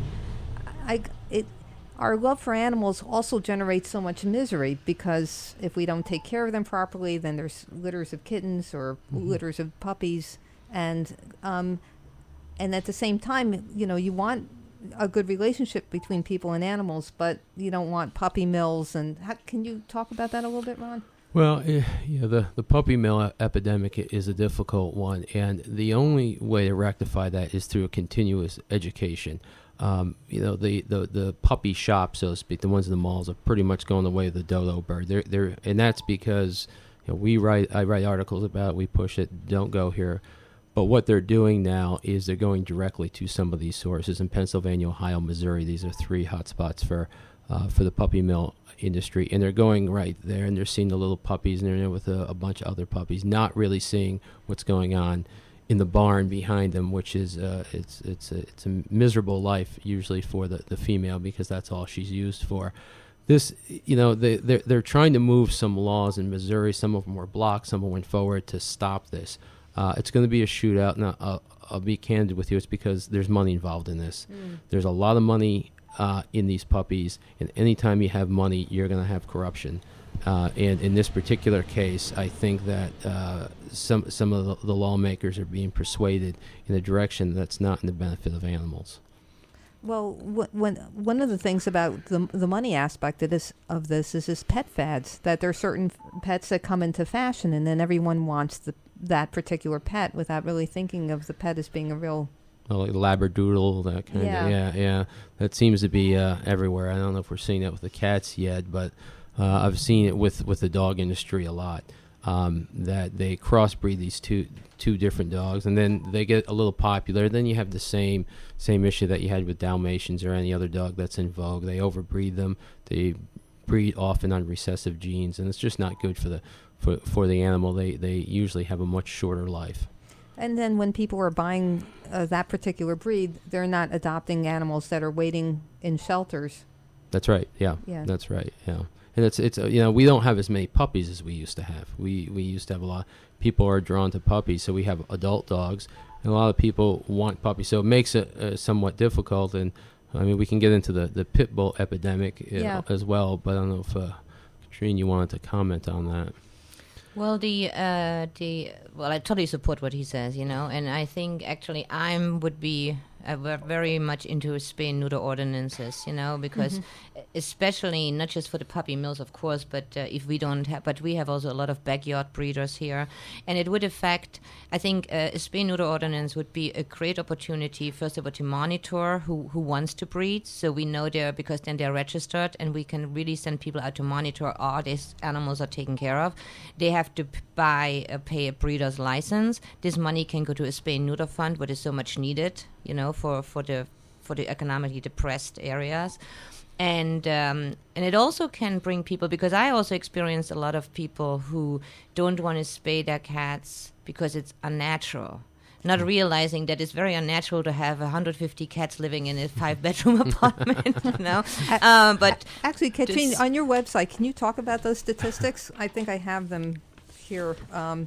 I, it, our love for animals also generates so much misery, because if we don't take care of them properly, then there's litters of kittens or mm-hmm. litters of puppies, and um, and at the same time, you know, you want a good relationship between people and animals, but you don't want puppy mills. And how, can you talk about that a little bit, Ron? Well, uh, yeah, the, the puppy mill e- epidemic is a difficult one, and the only way to rectify that is through a continuous education. Um, you know, the, the, the puppy shops, so to speak, the ones in the malls, are pretty much going the way of the dodo bird. They're, they're, and that's because, you know, we write, I write articles about it, we push it, don't go here. But what they're doing now is they're going directly to some of these sources in Pennsylvania, Ohio, Missouri. These are three hotspots for uh, for the puppy mill industry, and they're going right there, and they're seeing the little puppies, and they're there with a, a bunch of other puppies, not really seeing what's going on in the barn behind them, which is uh, it's it's a, it's a miserable life usually for the, the female, because that's all she's used for. This, you know, they they're, they're trying to move some laws in Missouri. Some of them were blocked, some of them went forward to stop this. Uh, it's going to be a shootout. Now, I'll, I'll be candid with you. It's because there's money involved in this. Mm. There's a lot of money uh, in these puppies, and anytime you have money, you're going to have corruption. Uh, and in this particular case, I think that uh, some some of the, the lawmakers are being persuaded in a direction that's not in the benefit of animals. Well, wh- when one of the things about the the money aspect of this of this is this pet fads, that there are certain f- pets that come into fashion, and then everyone wants the that particular pet without really thinking of the pet as being a real... Well, like Labradoodle, that kind yeah. of... Yeah, yeah. That seems to be uh, everywhere. I don't know if we're seeing that with the cats yet, but uh, I've seen it with, with the dog industry a lot, um, that they crossbreed these two two different dogs, and then they get a little popular. Then you have the same same issue that you had with Dalmatians or any other dog that's in vogue. They overbreed them. They breed often on recessive genes, and it's just not good for the For, for the animal. They they usually have a much shorter life. And then when people are buying uh, that particular breed, they're not adopting animals that are waiting in shelters. That's right. Yeah. Yeah. That's right. Yeah. And it's it's uh, you know, we don't have as many puppies as we used to have. We we used to have a lot. People are drawn to puppies, so we have adult dogs, and a lot of people want puppies. So it makes it uh, somewhat difficult. And I mean, we can get into the the pit bull epidemic uh, yeah. as well. But I don't know if uh, Katrine, you wanted to comment on that. Well, the uh, the well, I totally support what he says, you know, and I think actually I would be uh, very much into spay and neuter ordinances, you know, because mm-hmm. especially not just for the puppy mills, of course, but uh, if we don't have, but we have also a lot of backyard breeders here, and it would affect. I think uh, a spay and neuter ordinance would be a great opportunity, first of all, to monitor who who wants to breed, so we know they're because then they're registered, and we can really send people out to monitor all these animals are taken care of. They have to p- buy uh, pay a breeder's license. This money can go to a spay and neuter fund, what is so much needed, you know, for, for the for the economically depressed areas. And um, and it also can bring people, because I also experienced a lot of people who don't want to spay their cats because it's unnatural, not realizing that it's very unnatural to have one hundred fifty cats living in a five-bedroom apartment, you know. Um, but actually, Katrine, on your website, can you talk about those statistics? I think I have them here. Um,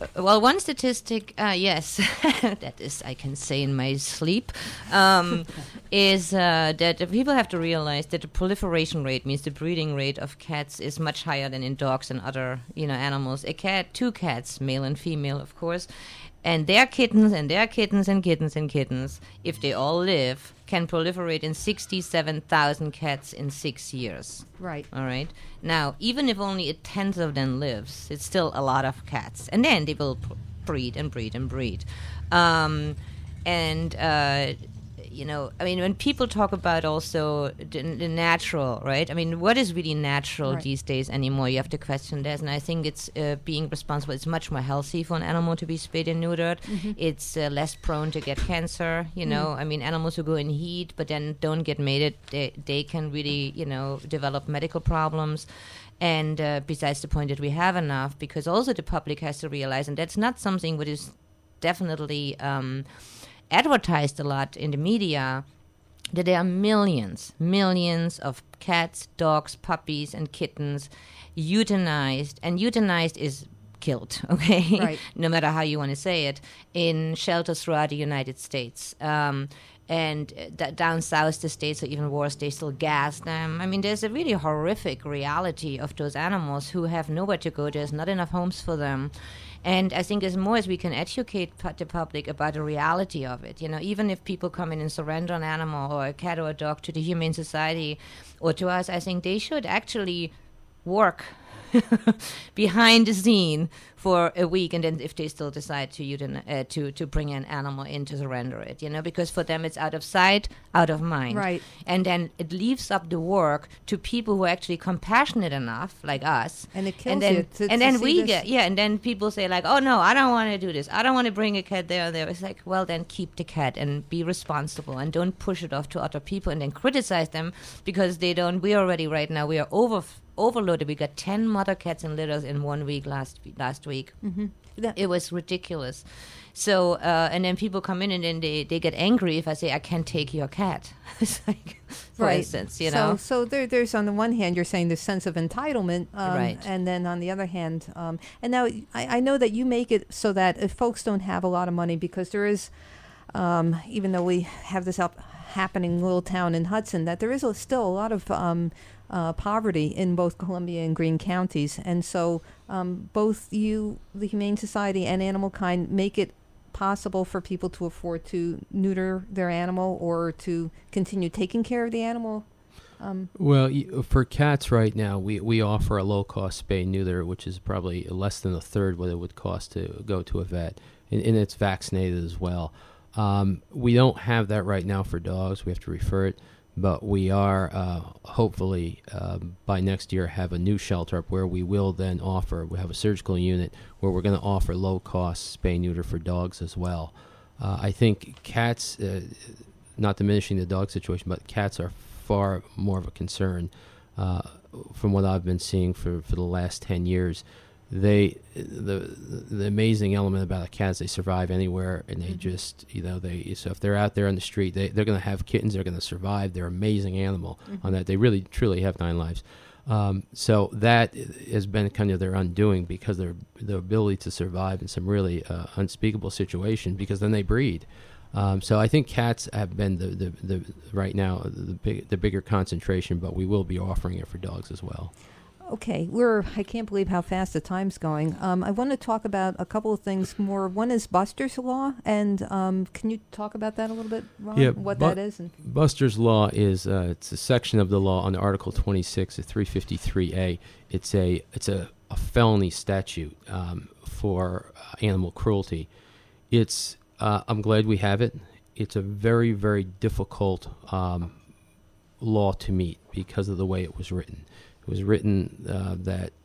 well, one statistic, uh, yes, that is, I can say in my sleep, um, is uh, that uh, people have to realize that the proliferation rate, means the breeding rate of cats, is much higher than in dogs and other, you know, animals. A cat, two cats, male and female, of course, and their kittens and their kittens and kittens and kittens, if they all live, can proliferate in sixty-seven thousand cats in six years. Right. All right. Now, even if only a tenth of them lives, it's still a lot of cats. And then they will p- breed and breed and breed. Um, and, uh, you know, I mean, when people talk about also the, the natural, right? I mean, what is really natural Right. these days anymore? You have to question that. And I think it's uh, being responsible. It's much more healthy for an animal to be spayed and neutered. Mm-hmm. It's uh, less prone to get cancer, you know. Mm. I mean, animals who go in heat but then don't get mated, they, they can really, you know, develop medical problems. And uh, besides the point that we have enough, because also the public has to realize, and that's not something that is definitely um, advertised a lot in the media, that there are millions, millions of cats, dogs, puppies, and kittens euthanized. And euthanized is killed, okay? Right. No matter how you want to say it, in shelters throughout the United States. Um, and uh, d- down south, the states are even worse. They still gas them. I mean, there's a really horrific reality of those animals who have nowhere to go. There's not enough homes for them. And I think as more as we can educate pu- the public about the reality of it, you know, even if people come in and surrender an animal or a cat or a dog to the Humane Society or to us, I think they should actually work behind the scene for a week, and then if they still decide to euthana- uh, to to bring an animal in to surrender it, you know, because for them it's out of sight, out of mind, Right. and then it leaves up the work to people who are actually compassionate enough, like us, And it kills and then you to- and to then see we this. get yeah, and then people say like, oh no, I don't want to do this, I don't want to bring a cat there or there. It's like, well, then keep the cat and be responsible and don't push it off to other people and then criticize them because they don't. We already right now we are over. overloaded. We got ten mother cats in litters in one week last last week. Mm-hmm. That, It was ridiculous. So uh, and then people come in and then they, they get angry if I say I can't take your cat. It's like, for right. instance, you so, know. So there, there's on the one hand you're saying the sense of entitlement, um, Right. and then on the other hand, um, and now I, I know that you make it so that if folks don't have a lot of money, because there is, um, even though we have this up happening little town in Hudson, that there is a, still a lot of um, uh, poverty in both Columbia and Greene counties, and so um, both you, the Humane Society, and Animal Kind make it possible for people to afford to neuter their animal or to continue taking care of the animal. Um, Well, y- for cats right now, we, we offer a low-cost spay neuter, which is probably less than a third what it would cost to go to a vet, and, and it's vaccinated as well. Um, we don't have that right now for dogs. We have to refer it, but we are uh, hopefully uh, by next year have a new shelter up where we will then offer. We have a surgical unit where we're going to offer low-cost spay neuter for dogs as well. Uh, I think cats, uh, not diminishing the dog situation, but cats are far more of a concern uh, from what I've been seeing for, for the last ten years. They the the amazing element about a cat is they survive anywhere, and they Mm-hmm. just you know they so if they're out there on the street, they they're going to have kittens. They're going to survive. They're an amazing animal Mm-hmm. on that. They really truly have nine lives. Um, so that has been kind of their undoing because their their ability to survive in some really uh, unspeakable situation, because then they breed. Um, so I think cats have been the, the, the right now the big, the bigger concentration, but we will be offering it for dogs as well. Okay, we're. I can't believe how fast the time's going. Um, I want to talk about a couple of things more. One is Buster's Law, and um, can you talk about that a little bit, Ron? Yeah, what Bu- that is? And Buster's Law is uh, it's a section of the law under Article twenty-six of three fifty-three A. It's a it's a, a felony statute um, for uh, animal cruelty. It's uh, I'm glad we have it. It's a very very difficult um, law to meet because of the way it was written. It was written uh, that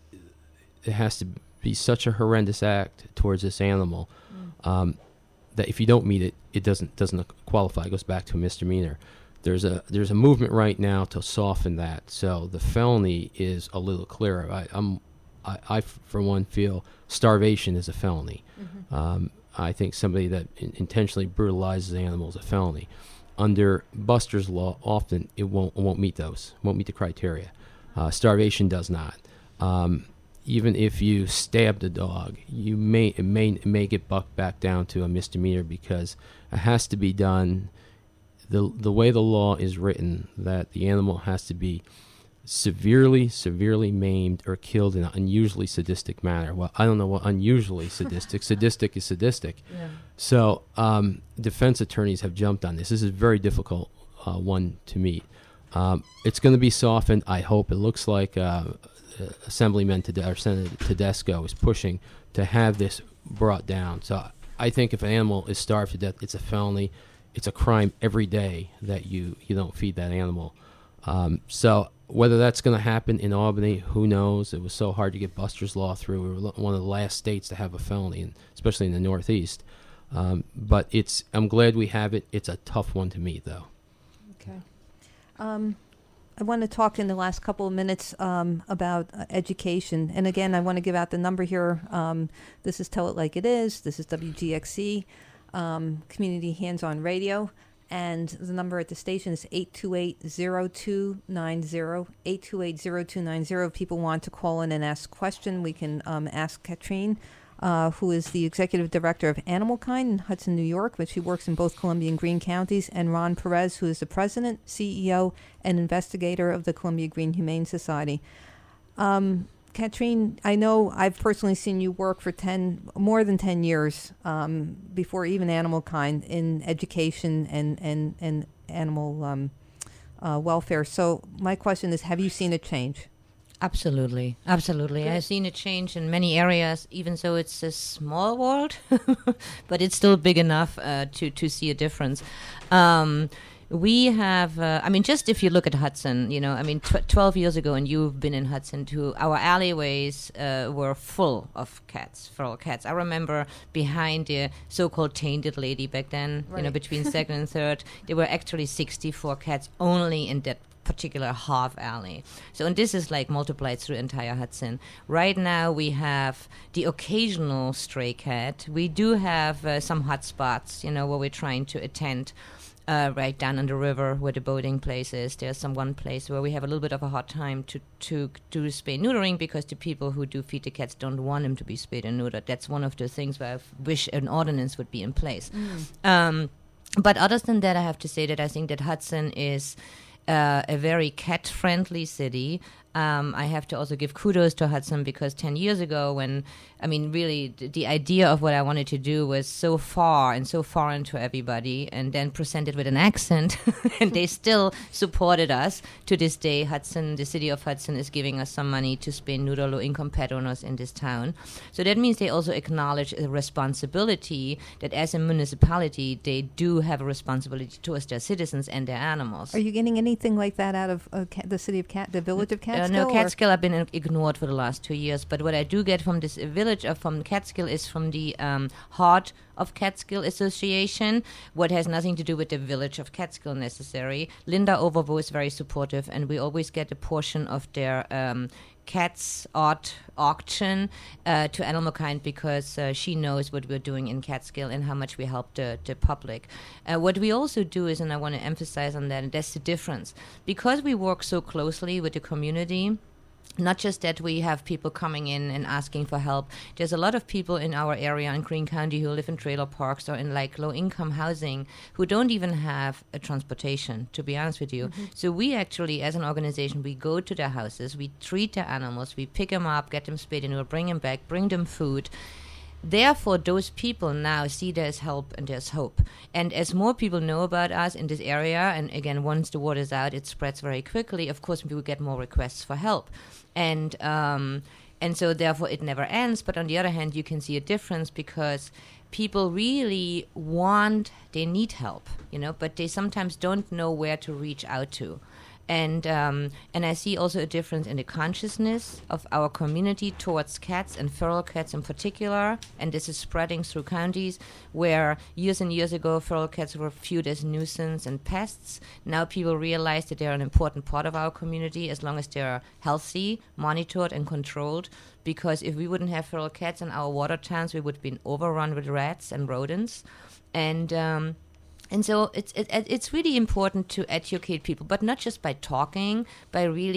it has to be such a horrendous act towards this animal um, that if you don't meet it, it doesn't doesn't qualify. It goes back to a misdemeanor. There's a there's a movement right now to soften that, so the felony is a little clearer. I, I'm I, I for one feel starvation is a felony. Mm-hmm. Um, I think somebody that in, intentionally brutalizes animals is a felony. Under Buster's Law, often it won't it won't meet those, won't meet the criteria. Uh, starvation does not. Um, even if you stab the dog, you may it may it may get bucked back down to a misdemeanor because it has to be done the the way the law is written, that the animal has to be severely, severely maimed or killed in an unusually sadistic manner. Well, I don't know what unusually sadistic. Sadistic is sadistic. Yeah. So um, defense attorneys have jumped on this. This is a very difficult uh, one to meet. Um, it's going to be softened, I hope. It looks like uh, Assemblyman Tede- or Senator Tedesco is pushing to have this brought down. So I think if an animal is starved to death, it's a felony. It's a crime every day that you, you don't feed that animal. Um, so whether that's going to happen in Albany, who knows? It was so hard to get Buster's Law through. We were one of the last states to have a felony, and especially in the Northeast. Um, but it's I'm glad we have it. It's a tough one to meet, though. Okay. Um, I want to talk in the last couple of minutes um, about uh, education. And again, I want to give out the number here. Um, this is Tell It Like It Is. This is W G X C, um, Community Hands-On Radio. And the number at the station is eight two eight, zero two nine zero, eight two eight, zero two nine zero. If people want to call in and ask a question, we can um, ask Katrine, uh, who is the Executive Director of Animal Kind in Hudson, New York, but she works in both Columbia and Greene counties, and Ron Perez, who is the President, C E O, and Investigator of the Columbia Green Humane Society. Um, Katrine, I know I've personally seen you work for ten, more than ten years um, before even Animal Kind in education and, and, and animal um, uh, welfare. So my question is, have you seen a change? Absolutely, absolutely. Good. I've seen a change in many areas, even though it's a small world, but it's still big enough uh, to, to see a difference. Um, We have, uh, I mean, just if you look at Hudson, you know, I mean, tw- twelve years ago, and you've been in Hudson too, our alleyways uh, were full of cats, feral cats. I remember behind the so-called tainted lady back then, Right. you know, between second and third, there were actually sixty-four cats only in that particular half alley. So, and this is like multiplied through entire Hudson. Right now we have the occasional stray cat. We do have uh, some hot spots, you know, where we're trying to attend. Uh, right down on the river where the boating place is. There's some one place where we have a little bit of a hard time to, to do spay neutering because the people who do feed the cats don't want them to be spayed and neutered. That's one of the things where I wish an ordinance would be in place. Mm. Um, but other than that, I have to say that I think that Hudson is uh, a very cat-friendly city. Um, I have to also give kudos to Hudson because ten years ago when, I mean, really th- the idea of what I wanted to do was so far and so foreign to everybody, and then presented with an accent, and they still supported us. To this day, Hudson, the city of Hudson, is giving us some money to spay neuter low-income pet owners in this town. So that means they also acknowledge a responsibility that as a municipality, they do have a responsibility towards their citizens and their animals. Are you getting anything like that out of uh, Ca- the city of Cat, the village of Catskill? Uh, no, or- Catskill I've been in- ignored for the last two years. But what I do get from this uh, village, uh, from Catskill, is from the um, Heart of Catskill Association, what has nothing to do with the village of Catskill necessary. Linda Overbo is very supportive, and we always get a portion of their um, cats art auction uh, to Animal Kind because uh, she knows what we're doing in Catskill and how much we help the, the public. Uh, what we also do is, and I want to emphasize on that, and that's the difference. Because we work so closely with the community, not just that we have people coming in and asking for help. There's a lot of people in our area in Greene County who live in trailer parks or in like low-income housing who don't even have a transportation, to be honest with you. Mm-hmm. So we actually, as an organization, we go to their houses, we treat their animals, we pick them up, get them spayed, and we'll bring them back, bring them food. Therefore, those people now see there's help and there's hope. And as more people know about us in this area, and again, once the word is out, it spreads very quickly, of course, we will get more requests for help. And um, and so, therefore, it never ends. But on the other hand, you can see a difference because people really want, they need help, you know, but they sometimes don't know where to reach out to. And um, and I see also a difference in the consciousness of our community towards cats and feral cats in particular. And this is spreading through counties where years and years ago feral cats were viewed as nuisance and pests. Now people realize that they're an important part of our community as long as they're healthy, monitored, and controlled. Because if we wouldn't have feral cats in our water towns, we would have been overrun with rats and rodents. And um, And so it's it, it's really important to educate people, but not just by talking, by really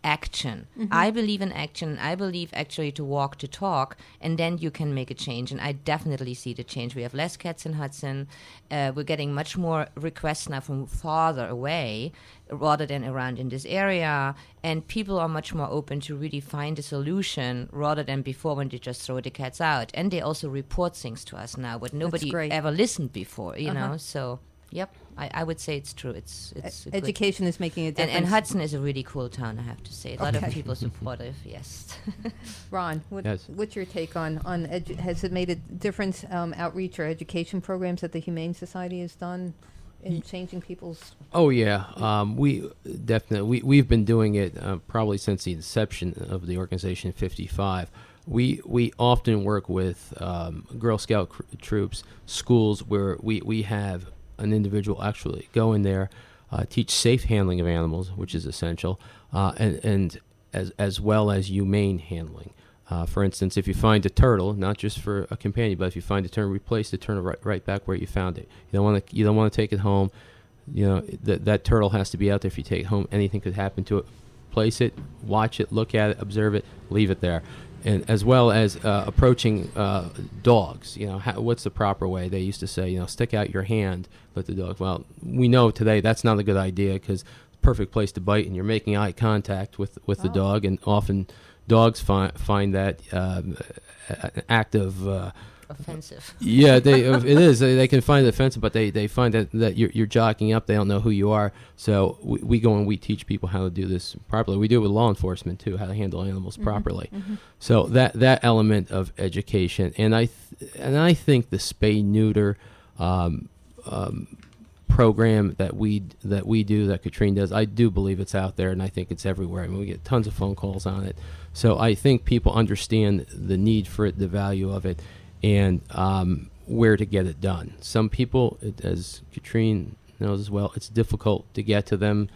action. Mhm. I believe in action. I believe actually to walk to talk, and then you can make a change. And I definitely see the change. We have less cats in Hudson. Uh, we're getting much more requests now from farther away rather than around in this area. And people are much more open to really find a solution rather than before when they just throw the cats out. And they also report things to us now, but nobody great. ever listened before, you Uh-huh. know. So, yep, I, I would say it's true. It's it's E- a good- education is making a and, difference. and Hudson is a really cool town, I have to say. A lot Okay. of people supportive, yes. Ron, what, Yes. what's your take on on edu- has it made a difference, um, outreach or education programs that the Humane Society has done in changing people's? Oh yeah, um, we definitely we we've been doing it uh, probably since the inception of the organization in fifty-five. We we often work with um, Girl Scout cr- troops, schools where we, we have an individual actually go in there, uh, teach safe handling of animals, which is essential, uh, and and as as well as humane handling. Uh, for instance, if you find a turtle, not just for a companion, but if you find a turtle, replace the turtle right, right back where you found it. You don't want to. You don't want to take it home. You know that that turtle has to be out there. If you take it home, anything could happen to it. Place it, watch it, look at it, observe it, leave it there, and as well as uh, approaching uh, dogs. You know, how, what's the proper way? They used to say, you know, stick out your hand, let the dog. Well, we know today that's not a good idea because it's a perfect place to bite, and you're making eye contact with with the Oh. dog, and often dogs find find that um, an act of uh, Offensive. yeah, they uh, it is. They, they can find it offensive, but they, they find that, that you're, you're jockeying up. They don't know who you are. So we, we go and we teach people how to do this properly. We do it with law enforcement too, how to handle animals properly. Mhm. So that that element of education, and I th- and I think the spay neuter um, um, program that we that we do, that Katrine does, I do believe it's out there, and I think it's everywhere. I mean, we get tons of phone calls on it. So I think people understand the need for it, the value of it, and um, where to get it done. Some people, it, as Katrine knows as well, it's difficult to get to them,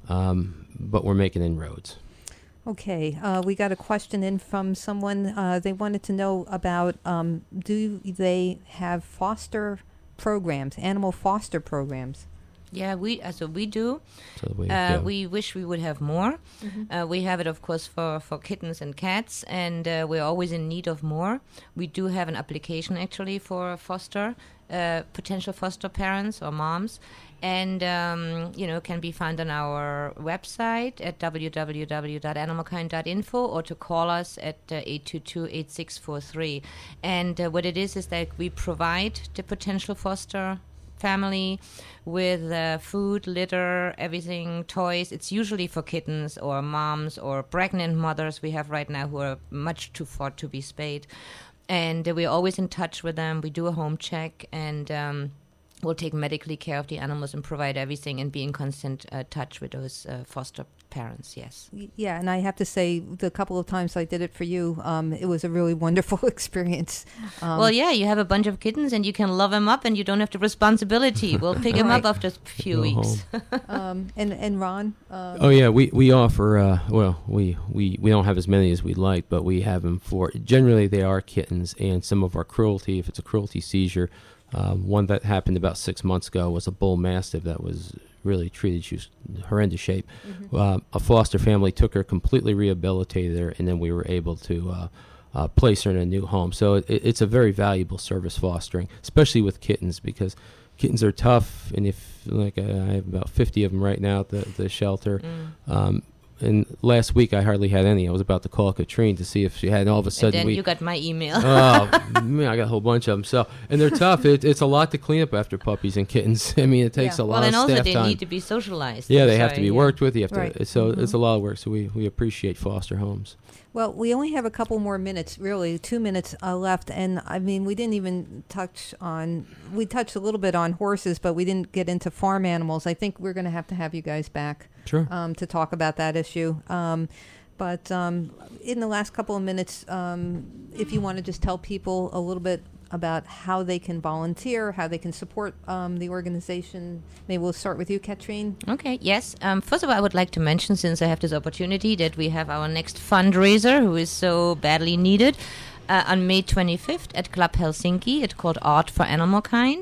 um, but we're making inroads. Okay, uh, we got a question in from someone. Uh, they wanted to know about um, do they have foster programs, animal foster programs? Yeah, we uh, so we do. So we, Uh, yeah. We wish we would have more. Uh, we have it, of course, for, for kittens and cats, and uh, we're always in need of more. We do have an application, actually, for foster, uh, potential foster parents or moms, and, um, you know, can be found on our website at w w w dot animal kind dot info or to call us at uh, eight two two, eight six four three. And uh, what it is is that we provide the potential foster family with uh, food, litter, everything, toys. It's usually for kittens or moms or pregnant mothers we have right now who are much too far to be spayed. And uh, we're always in touch with them. We do a home check, and um, we'll take medically care of the animals and provide everything and be in constant uh, touch with those uh, foster parents, yes. Y- Yeah, and I have to say, the couple of times I did it for you, um, it was a really wonderful experience. Um, Well, yeah, you have a bunch of kittens and you can love them up and you don't have the responsibility. We'll pick them up Right. after a few Go weeks. um, and, and Ron? Um, Oh yeah, we we offer. Uh, well, we, we we don't have as many as we'd like, but we have them for. Generally, they are kittens, and some of our cruelty. If it's a cruelty seizure, um, one that happened about six months ago was a bull mastiff that was really treated. She was in horrendous shape. Mm-hmm. Uh, a foster family took her, completely rehabilitated her, and then we were able to uh, uh, place her in a new home. So it, it's a very valuable service, fostering, especially with kittens, because kittens are tough. And if, like, uh, I have about fifty of them right now at the, the shelter. Mm. Um, and last week I hardly had any. I was about to call Katrine to see if she had, and all of a And sudden then we. you got my email. Oh man, I got a whole bunch of them. So, and they're tough. It, it's a lot to clean up after puppies and kittens. I mean, it takes Yeah. a lot well, and of also staff they time. need to be socialized. Yeah, I'm they have to sorry, be yeah. worked with. You have to. Right. So Mhm. it's a lot of work. So we, we appreciate foster homes. Well, we only have a couple more minutes, really, two minutes uh, left. And I mean, we didn't even touch on, we touched a little bit on horses, but we didn't get into farm animals. I think we're going to have to have you guys back Sure. um, to talk about that issue. Um, but um, in the last couple of minutes, um, if you want to just tell people a little bit about how they can volunteer, how they can support um, the organization. Maybe we'll start with you, Katrine. Okay, yes. Um, first of all, I would like to mention, since I have this opportunity, that we have our next fundraiser, who is so badly needed, uh, on May twenty-fifth at Club Helsinki. It's called Art for Animal Kind.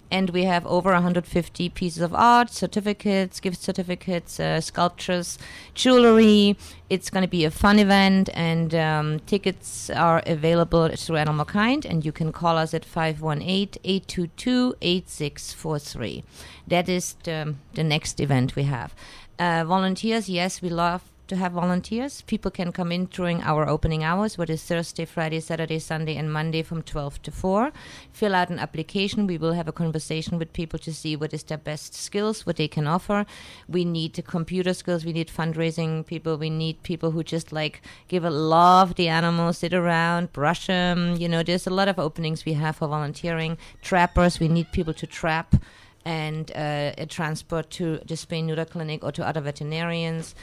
And we have over one hundred fifty pieces of art, certificates, gift certificates, uh, sculptures, jewelry. It's going to be a fun event, and um, tickets are available through Animal Kind, and you can call us at five one eight, eight two two, eight six four three. That is the, the next event we have. Uh, volunteers, yes, we love to have volunteers. People can come in during our opening hours, which is Thursday, Friday, Saturday, Sunday, and Monday from twelve to four. Fill out an application. We will have a conversation with people to see what is their best skills, what they can offer. We need the computer skills. We need fundraising people. We need people who just like give a love the animals, sit around, brush them. You know, there's a lot of openings we have for volunteering. Trappers, we need people to trap, and uh, a transport to the spay neuter clinic or to other veterinarians.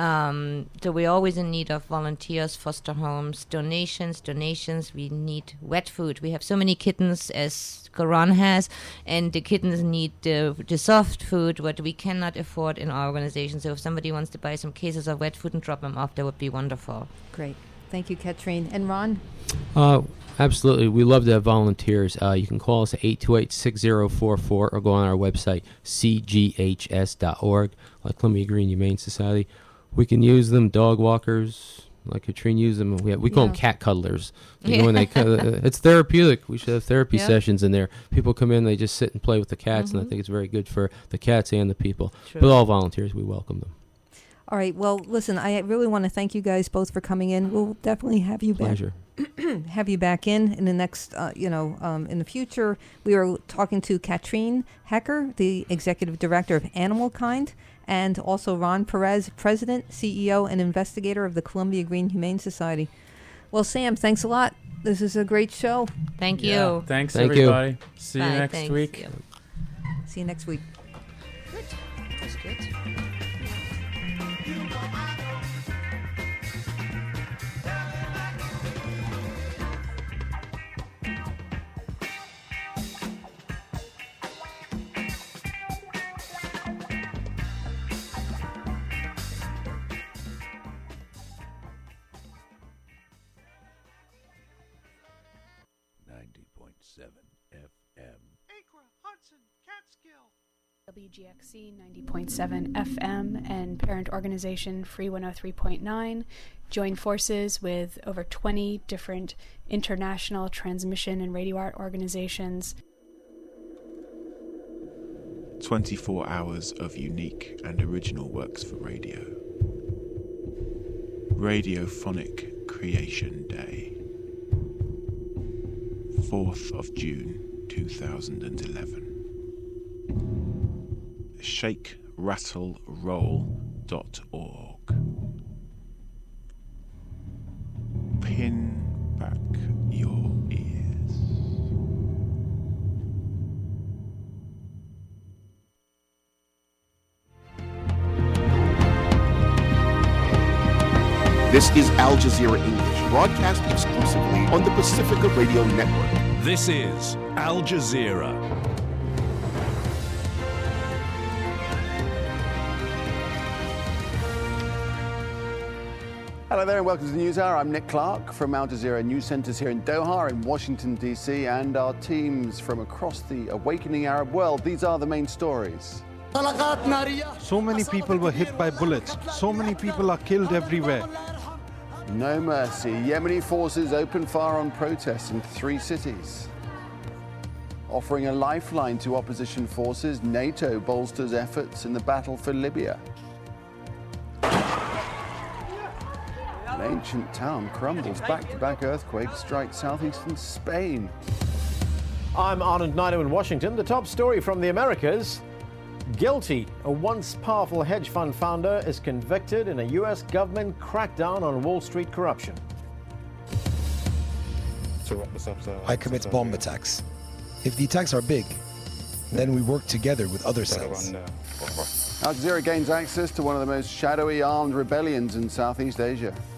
Um, so we're always in need of volunteers, foster homes, donations, donations. We need wet food. We have so many kittens, as Karan has, and the kittens need the, the soft food, what we cannot afford in our organization. So if somebody wants to buy some cases of wet food and drop them off, that would be wonderful. Great. Thank you, Katrine. And Ron? Uh, absolutely. We love to have volunteers. Uh, you can call us at eight two eight, six zero four four or go on our website, c g h s dot org, like Columbia Green Humane Society. We can use them, dog walkers, like Katrine used them. We, have, we call Yeah. them cat cuddlers. You Yeah. know, when they, uh, it's therapeutic. We should have therapy Yeah. sessions in there. People come in, they just sit and play with the cats, and I Mhm. think it's very good for the cats and the people. True. But all volunteers, we welcome them. All right. Well, listen, I really want to thank you guys both for coming in. We'll definitely have you back. Pleasure. have you back in in the next, uh, you know, um, in the future. We were talking to Katrine Hecker, the executive director of Animal Kind, and also Ron Perez, president, C E O, and investigator of the Columbia Green Humane Society. Well, Sam, thanks a lot. This is a great show. Thank you. Yeah. Thanks, Thank you. everybody. See Bye, you next thanks. week. Yeah. See you next week. Good. That was good. ninety point seven F M. W G X C ninety point seven F M and parent organization Free one oh three point nine join forces with over twenty different international transmission and radio art organizations. twenty-four hours of unique and original works for radio. Radiophonic Creation Day. fourth of June two thousand eleven. shake rattle roll dot org. Pin back your ears. This is Al Jazeera English, broadcast exclusively on the Pacifica Radio Network. This is Al Jazeera. Hello there and welcome to the News Hour. I'm Nick Clark from Al Jazeera News Centers here in Doha, in Washington, D C, and our teams from across the awakening Arab world. These are the main stories. So many people were hit by bullets. So many people are killed everywhere. No mercy. Yemeni forces open fire on protests in three cities. Offering a lifeline to opposition forces, NATO bolsters efforts in the battle for Libya. An ancient town crumbles. Back-to-back earthquakes strike southeastern Spain. I'm Anand Naidu in Washington. The top story from the Americas. Guilty. A once powerful hedge fund founder is convicted in a U S government crackdown on Wall Street corruption. I commit bomb attacks. If the attacks are big, then we work together with other cells. Al Jazeera gains access to one of the most shadowy armed rebellions in Southeast Asia.